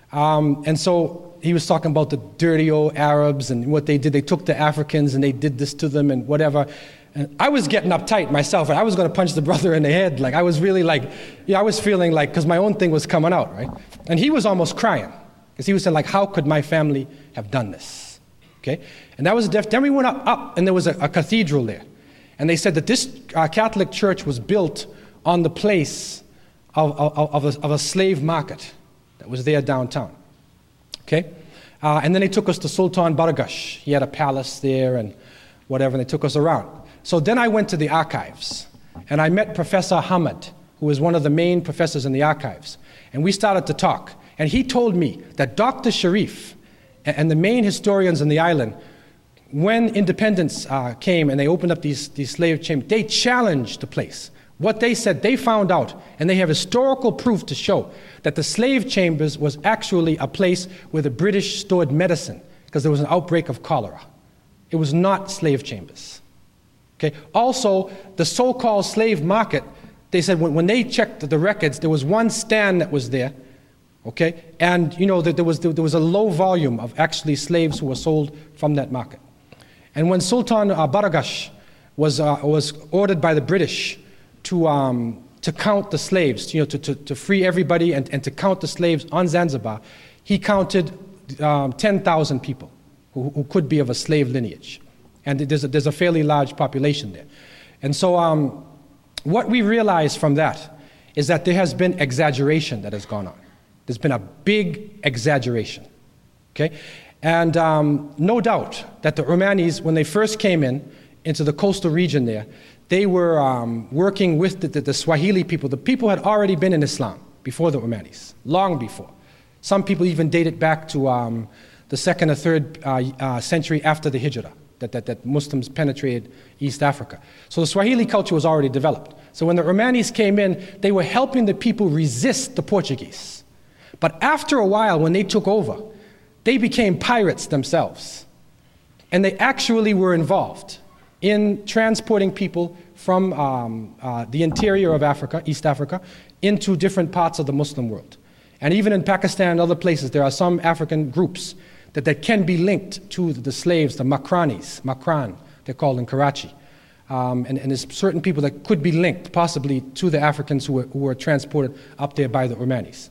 Um, and so he was talking about the dirty old Arabs and what they did. They took the Africans and they did this to them and whatever. And I was getting uptight myself. And I was going to punch the brother in the head. Like, I was really like, yeah, I was feeling like, because my own thing was coming out, right? And he was almost crying. Because he was saying, like, how could my family have done this? Okay? And that was a def- then we went up, up and there was a, a cathedral there. And they said that this uh, Catholic church was built on the place of, of, of, a, of a slave market that was there downtown. Okay? Uh, and then they took us to Sultan Bargash. He had a palace there and whatever, and they took us around. So then I went to the archives, and I met Professor Hamad, who was one of the main professors in the archives. And we started to talk. And he told me that Doctor Sharif and the main historians in the island, when independence uh, came and they opened up these, these slave chambers, they challenged the place. What they said, they found out, and they have historical proof to show that the slave chambers was actually a place where the British stored medicine because there was an outbreak of cholera. It was not slave chambers. Okay. Also, the so-called slave market, they said when, when they checked the records, there was one stand that was there, okay, and you know that there was there was a low volume of actually slaves who were sold from that market. And when Sultan uh, Baragash was uh, was ordered by the British to um, to count the slaves, you know, to, to, to free everybody and, and to count the slaves on Zanzibar, he counted um, ten thousand people who, who could be of a slave lineage. And there's a, there's a fairly large population there. And so um, what we realize from that is that there has been exaggeration that has gone on. There's been a big exaggeration, okay? And um, no doubt that the Omanis, when they first came in, into the coastal region there, they were um, working with the, the, the Swahili people. The people had already been in Islam before the Omanis, long before. Some people even date it back to um, the second or third uh, uh, century after the Hijrah, that, that, that Muslims penetrated East Africa. So the Swahili culture was already developed. So when the Omanis came in, they were helping the people resist the Portuguese. But after a while, when they took over, they became pirates themselves. And they actually were involved in transporting people from um, uh, the interior of Africa, East Africa, into different parts of the Muslim world. And even in Pakistan and other places, there are some African groups that, that can be linked to the slaves, the Makranis, Makran, they're called in Karachi. Um, and, and there's certain people that could be linked possibly to the Africans who were, who were transported up there by the Omanis.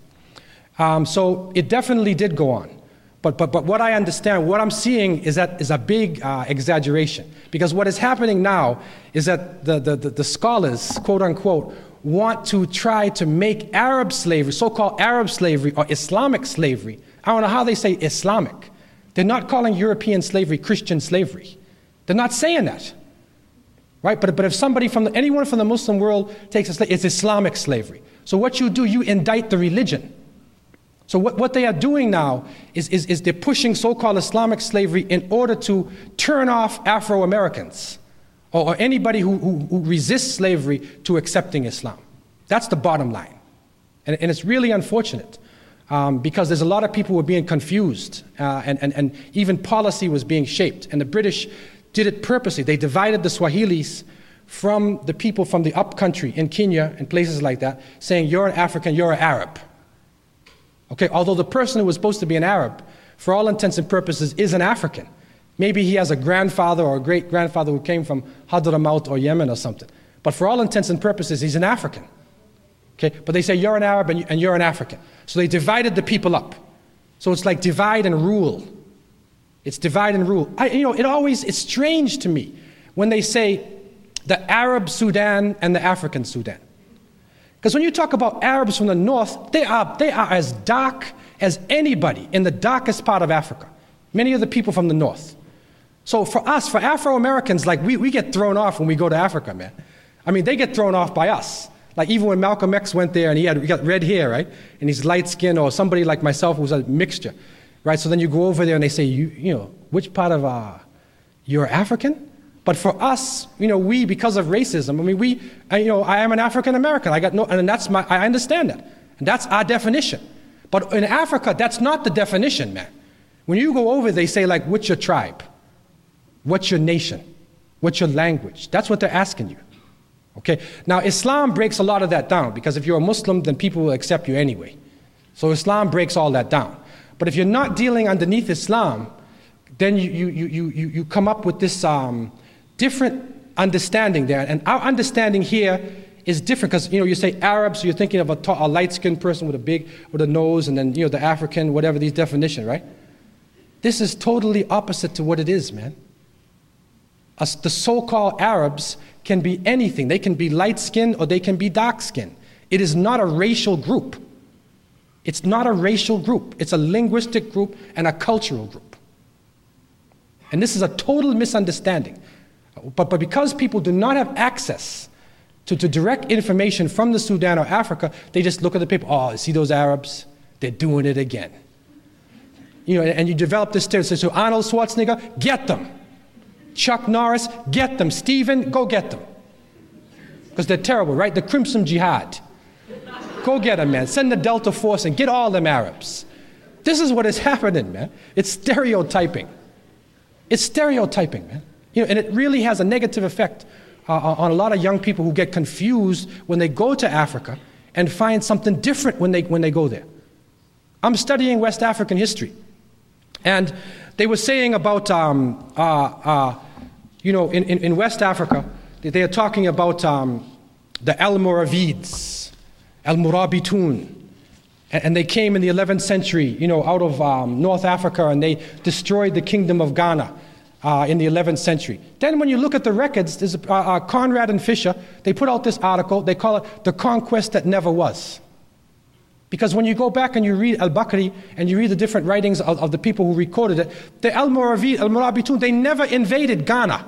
Um, so it definitely did go on. But, but, but what I understand, what I'm seeing is that is a big uh, exaggeration. Because what is happening now is that the, the, the, the scholars, quote unquote, want to try to make Arab slavery, so-called Arab slavery or Islamic slavery, I don't know how they say Islamic. They're not calling European slavery Christian slavery. They're not saying that. Right? But, but if somebody from the, anyone from the Muslim world takes a slave, it's Islamic slavery. So what you do, you indict the religion. So what, what they are doing now is, is, is they're pushing so-called Islamic slavery in order to turn off Afro-Americans or, or anybody who, who, who resists slavery to accepting Islam. That's the bottom line. And, and it's really unfortunate um, because there's a lot of people who are being confused uh, and, and, and even policy was being shaped. And the British did it purposely. They divided the Swahilis from the people from the upcountry in Kenya and places like that, saying you're an African, you're an Arab. Okay, although the person who was supposed to be an Arab, for all intents and purposes, is an African. Maybe he has a grandfather or a great-grandfather who came from Hadramaut or Yemen or something. But for all intents and purposes, he's an African. Okay, but they say you're an Arab and you're an African. So they divided the people up. So it's like divide and rule. It's divide and rule. I, you know, it always, it's strange to me when they say the Arab Sudan and the African Sudan. Because when you talk about Arabs from the north, they are, they are as dark as anybody in the darkest part of Africa. Many of the people from the north. So for us, for Afro-Americans, like we, we get thrown off when we go to Africa, man. I mean, they get thrown off by us. Like even when Malcolm X went there and he had he got red hair, right? And he's light skinned, or somebody like myself who's a mixture, right? So then you go over there and they say, you, you know, which part of, uh, you're African? But for us, you know, we, because of racism, I mean, we, I, you know, I am an African American. I got no, and that's my, I understand that. And that's our definition. But in Africa, that's not the definition, man. When you go over, they say, like, what's your tribe? What's your nation? What's your language? That's what they're asking you. Okay? Now, Islam breaks a lot of that down, because if you're a Muslim, then people will accept you anyway. So Islam breaks all that down. But if you're not dealing underneath Islam, then you, you, you, you, you come up with this um, different understanding there. And our understanding here is different, because, you know, you say Arab, so you're thinking of a, a light-skinned person with a big, with a nose, and then, you know, the African, whatever these definition, right? This is totally opposite to what it is, man. Us, the so-called Arabs can be anything. They can be light-skinned or they can be dark-skinned. It is not a racial group. It's not a racial group. It's a linguistic group and a cultural group. And this is a total misunderstanding. But, but because people do not have access to, to direct information from the Sudan or Africa, they just look at the paper, oh, see those Arabs? They're doing it again. You know, and you develop this stereotype. So Arnold Schwarzenegger, get them. Chuck Norris, get them. Steven, go get them. Because they're terrible, right? The Crimson Jihad. Go get them, man. Send the Delta Force and get all them Arabs. This is what is happening, man. It's stereotyping. It's stereotyping, man. You know, and it really has a negative effect uh, on a lot of young people who get confused when they go to Africa and find something different when they, when they go there. I'm studying West African history. And they were saying about, um, uh, uh, you know, in, in, in West Africa, they are talking about um, the Almoravids, Al-Murabitun. And they came in the eleventh century, you know, out of um, North Africa, and they destroyed the kingdom of Ghana uh, in the eleventh century. Then when you look at the records, there's uh, uh, Conrad and Fisher, they put out this article, they call it The Conquest That Never Was. Because when you go back and you read Al-Bakri and you read the different writings of, of the people who recorded it, the Al-Murabi, Al-Murabitun, they never invaded Ghana.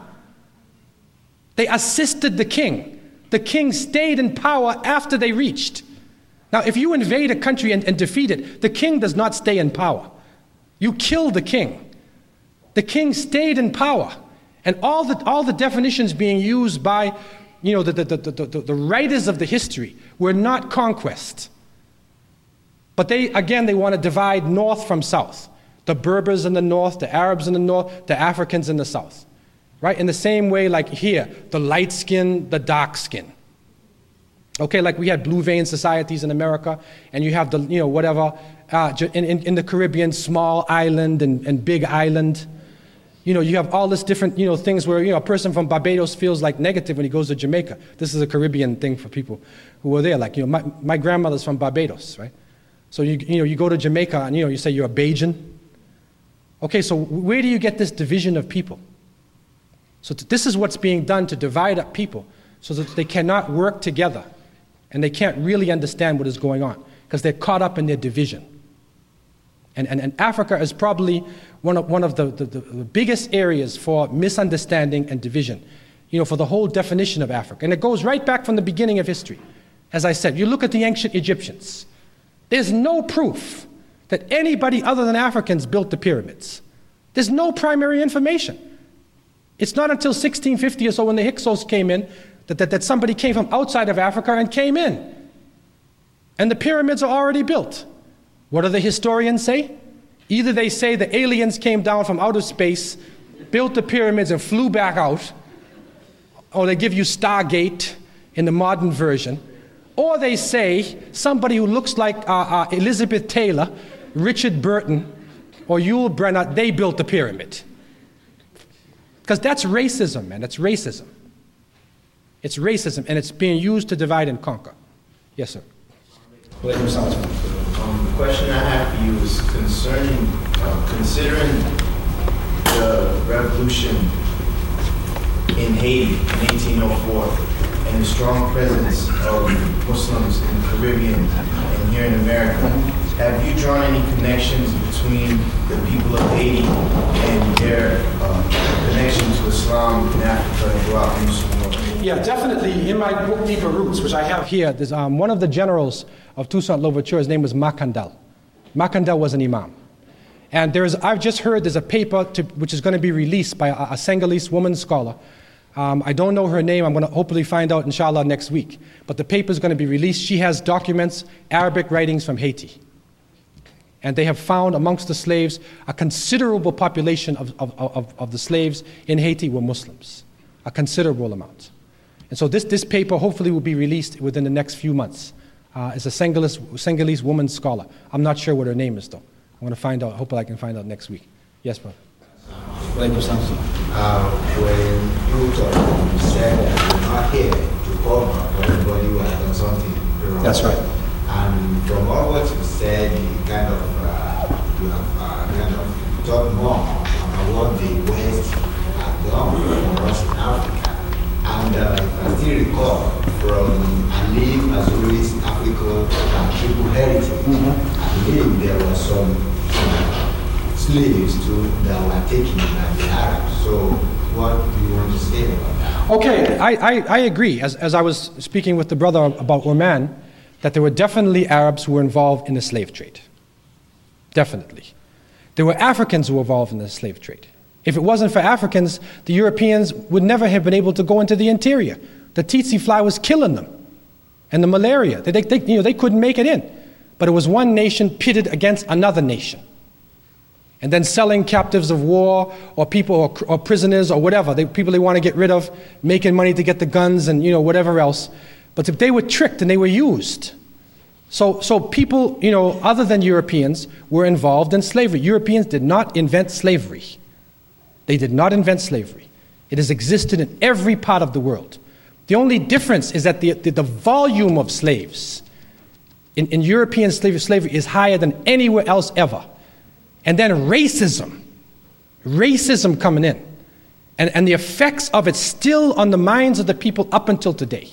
They assisted the king. The king stayed in power after they reached. Now, if you invade a country and, and defeat it, the king does not stay in power. You kill the king. The king stayed in power. And all the, all the definitions being used by, you know, the, the, the, the, the writers of the history were not conquest. But they, again, they want to divide north from south. The Berbers in the north, the Arabs in the north, the Africans in the south. Right? In the same way, like here, the light skin, the dark skin. Okay, like we had blue vein societies in America, and you have the, you know, whatever, uh, in, in, in the Caribbean, small island and, and big island. You know, you have all this different, you know, things where, you know, a person from Barbados feels like negative when he goes to Jamaica. This is a Caribbean thing for people who are there. Like, you know, my, my grandmother's from Barbados, right? So, you, you know, you go to Jamaica and, you know, you say you're a Bajan. Okay, so where do you get this division of people? So this is what's being done to divide up people so that they cannot work together and they can't really understand what is going on because they're caught up in their division. And, and, and Africa is probably one of, one of the, the, the biggest areas for misunderstanding and division, you know, for the whole definition of Africa. And it goes right back from the beginning of history. As I said, you look at the ancient Egyptians. There's no proof that anybody other than Africans built the pyramids. There's no primary information. It's not until sixteen fifty or so when the Hyksos came in that, that, that somebody came from outside of Africa and came in. And the pyramids are already built. What do the historians say? Either they say the aliens came down from outer space, built the pyramids and flew back out, or they give you Stargate in the modern version, or they say somebody who looks like uh, uh, Elizabeth Taylor, Richard Burton, or Yul Brynner, they built the pyramid. Because that's racism, man. That's racism. It's racism, and it's being used to divide and conquer. Yes, sir. Um, the question I have for you is concerning, uh, considering the revolution in Haiti in eighteen oh four and the strong presence of Muslims in the Caribbean and here in America, have you drawn any connections between the people of Haiti and their uh, connection to Islam in Africa and throughout the Muslim world? Yeah, definitely. In my book, Deeper Roots, which I have here, there's um, one of the generals of Toussaint Louverture, his name was Makandal. Makandal was an imam. And there's, I've just heard there's a paper to, which is going to be released by a, a Senegalese woman scholar. Um, I don't know her name. I'm going to hopefully find out, inshallah, next week. But the paper is going to be released. She has documents, Arabic writings from Haiti. And they have found amongst the slaves a considerable population of, of, of, of the slaves in Haiti were Muslims, a considerable amount. And so this, this paper hopefully will be released within the next few months. Uh, it's a Senegalese, Senegalese woman scholar. I'm not sure what her name is, though. I'm going to find out. Hopefully I can find out next week. Yes, brother. Uh, when you talk, you said that you're not here to cover everybody who has done something wrong. That's right. And from all what you said, you kind of, uh, you have uh, kind of talked more about what the West has done for us in Africa. And uh, I still recall from Ali Mazuri's Africa and Triple Heritage, mm-hmm. I believe there were some uh, slaves too that were taken by the Arabs. So what do you want to say about that? Okay, I, I, I agree. As, as I was speaking with the brother about Oman, that there were definitely Arabs who were involved in the slave trade. Definitely. There were Africans who were involved in the slave trade. If it wasn't for Africans, the Europeans would never have been able to go into the interior. The tsetse fly was killing them. And the malaria, they, they, you know, they couldn't make it in. But it was one nation pitted against another nation. And then selling captives of war or people or, or prisoners or whatever, they, people they want to get rid of, making money to get the guns and you know whatever else. But they were tricked and they were used. So, so people, you know, other than Europeans, were involved in slavery. Europeans did not invent slavery. They did not invent slavery. It has existed in every part of the world. The only difference is that the, the, the volume of slaves in, in European slavery, slavery is higher than anywhere else ever. And then racism, racism coming in, and, and the effects of it still on the minds of the people up until today.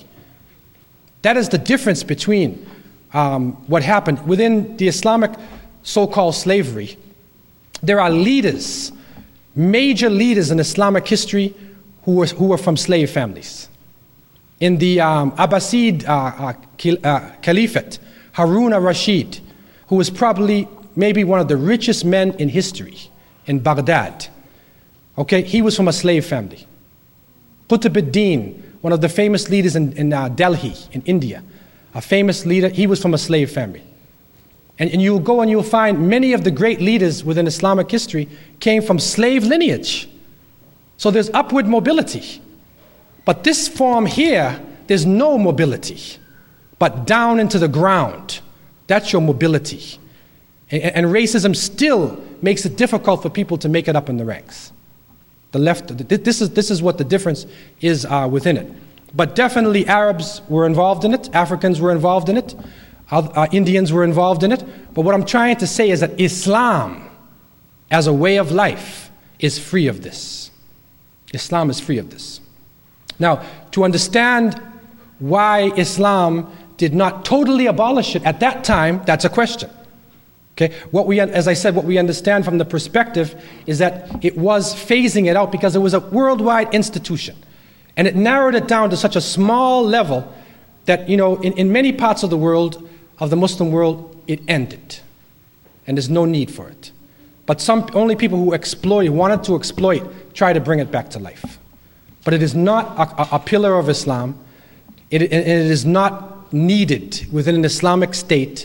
That is the difference between um, what happened within the Islamic so-called slavery. There are leaders, major leaders in Islamic history who were, who were from slave families. In the um, Abbasid uh, uh, uh, Caliphate, Harun al-Rashid, who was probably maybe one of the richest men in history in Baghdad. Okay, he was from a slave family. Qutb ad-Din, one of the famous leaders in, in uh, Delhi, in India, a famous leader, he was from a slave family. And, and you'll go and you'll find many of the great leaders within Islamic history came from slave lineage. So there's upward mobility. But this form here, there's no mobility, but down into the ground. That's your mobility. And, and racism still makes it difficult for people to make it up in the ranks. The left, this is, this is what the difference is uh, within it. But definitely Arabs were involved in it, Africans were involved in it, uh, Indians were involved in it. But what I'm trying to say is that Islam, as a way of life, is free of this. Islam is free of this. Now, to understand why Islam did not totally abolish it at that time, that's a question. Okay? What we, as I said, what we understand from the perspective is that it was phasing it out because it was a worldwide institution. And it narrowed it down to such a small level that, you know, in, in many parts of the world, of the Muslim world, it ended. And there's no need for it. But some, only people who exploit, wanted to exploit, try to bring it back to life. But it is not a, a pillar of Islam. It, it, it is not needed within an Islamic state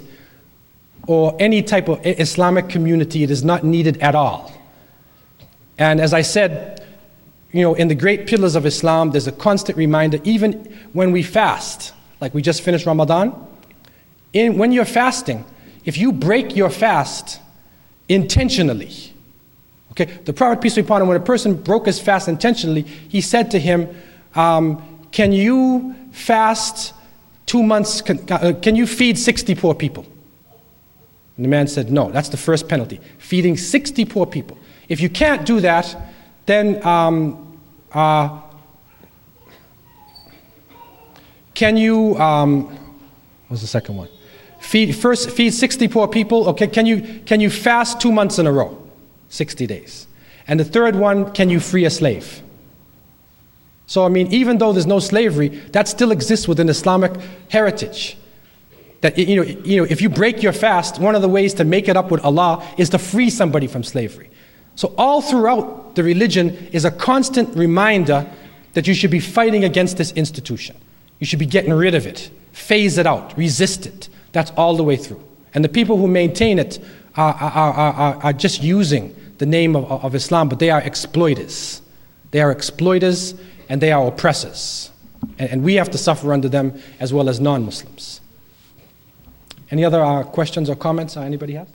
or any type of Islamic community. It is not needed at all. And as I said, you know, in the great pillars of Islam, there's a constant reminder, even when we fast, like we just finished Ramadan, in, when you're fasting, if you break your fast intentionally, okay, the Prophet, peace be upon him, when a person broke his fast intentionally, he said to him, um, can you fast two months, can, uh, can you feed sixty poor people? And the man said, no, that's the first penalty, feeding sixty poor people. If you can't do that, then um, uh, can you, um, what was the second one? Feed, first, feed sixty poor people. Okay, can you, can you fast two months in a row? sixty days. And the third one, can you free a slave? So, I mean, even though there's no slavery, that still exists within Islamic heritage. That, you know, you know, if you break your fast, one of the ways to make it up with Allah is to free somebody from slavery. So all throughout the religion is a constant reminder that you should be fighting against this institution. You should be getting rid of it, phase it out, resist it. That's all the way through. And the people who maintain it are, are, are, are just using the name of, of Islam, but they are exploiters. They are exploiters and they are oppressors. And, and we have to suffer under them as well as non-Muslims. Any other uh, questions or comments uh, anybody has?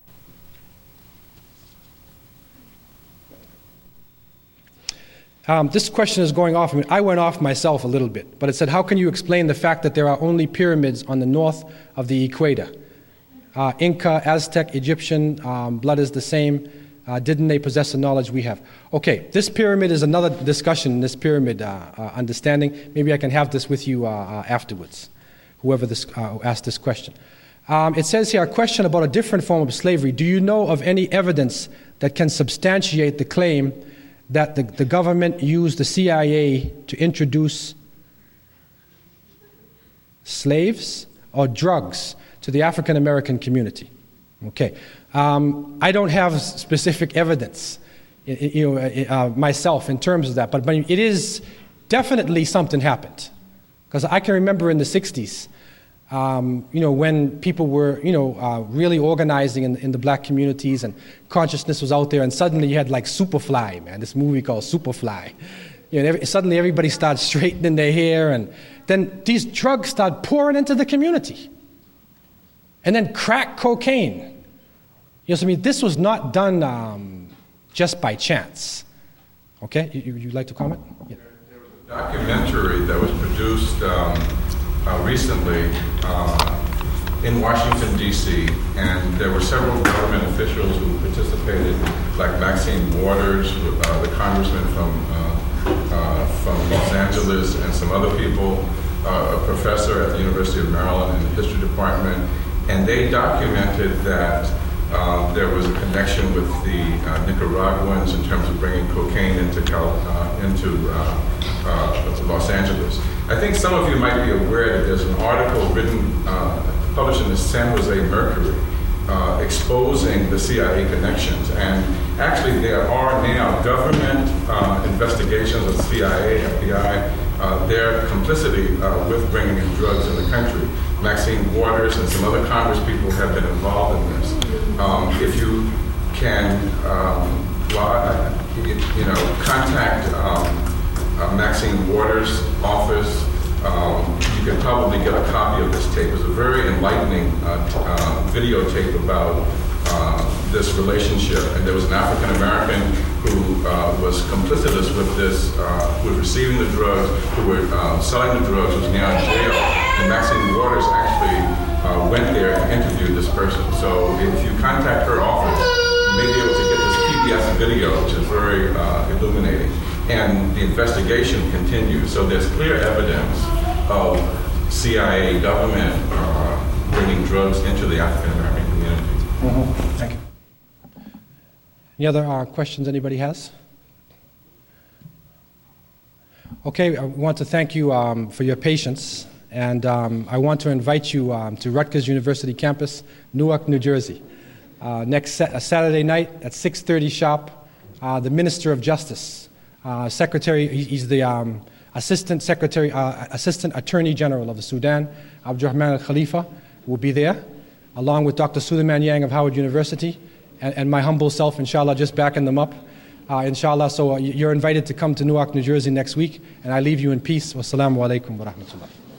Um, this question is going off. I mean, I went off myself a little bit, but it said, how can you explain the fact that there are only pyramids on the north of the equator? Uh, Inca, Aztec, Egyptian, um, blood is the same. Uh, didn't they possess the knowledge we have? Okay, this pyramid is another discussion, this pyramid uh, uh, understanding. Maybe I can have this with you uh, uh, afterwards, whoever this, uh, asked this question. Um, it says here, a question about a different form of slavery. Do you know of any evidence that can substantiate the claim that the, the government used the C I A to introduce slaves or drugs to the African American community? Okay, um, I don't have specific evidence, you know, uh, myself in terms of that, but, but it is definitely something happened, because I can remember in the sixties, um, you know, when people were, you know, uh, really organizing in, in the black communities and consciousness was out there, and suddenly you had like Superfly, man, this movie called Superfly. You know, every, suddenly everybody started straightening their hair, and then these drugs started pouring into the community. And then crack cocaine. You know, so I mean, this was not done um, just by chance. Okay, you, you'd like to comment? Yeah. There was a documentary that was produced um, uh, recently uh, in Washington, D C, and there were several government officials who participated, like Maxine Waters, uh, the congressman from, uh, uh, from Los Angeles, and some other people, uh, a professor at the University of Maryland in the history department. And they documented that uh, there was a connection with the uh, Nicaraguans in terms of bringing cocaine into Cal uh, into uh, uh, Los Angeles. I think some of you might be aware that there's an article written, uh, published in the San Jose Mercury, uh, exposing the C I A connections. And actually, there are now government uh, investigations of C I A, F B I, uh, their complicity uh, with bringing in drugs in the country. Maxine Waters and some other Congress people have been involved in this. Um, if you can, um, well, you, you know, contact um, uh, Maxine Waters' office, um, you can probably get a copy of this tape. It's a very enlightening uh, t- uh, videotape about uh, this relationship. And there was an African American who uh, was complicitous with this, uh, who was receiving the drugs, who were uh, selling the drugs, was now in jail. And Maxine Waters actually uh, went there and interviewed this person. So if you contact her office, you may be able to get this P B S video, which is very uh, illuminating. And the investigation continues. So there's clear evidence of C I A government uh, bringing drugs into the African American community. Mm-hmm. Thank you. Any other uh, questions anybody has? Okay, I want to thank you um, for your patience, and um, I want to invite you um, to Rutgers University campus, Newark, New Jersey. Uh, next sa- Saturday night at six thirty sharp, uh, the Minister of Justice, uh, Secretary, he's the um, Assistant Secretary, uh, Assistant Attorney General of the Sudan, Abdurrahman al-Khalifa, will be there, along with Doctor Suleiman Yang of Howard University, and, and my humble self, inshallah, just backing them up, uh, inshallah. So uh, you're invited to come to Newark, New Jersey next week, and I leave you in peace. Wassalamu alaikum wa rahmatullah.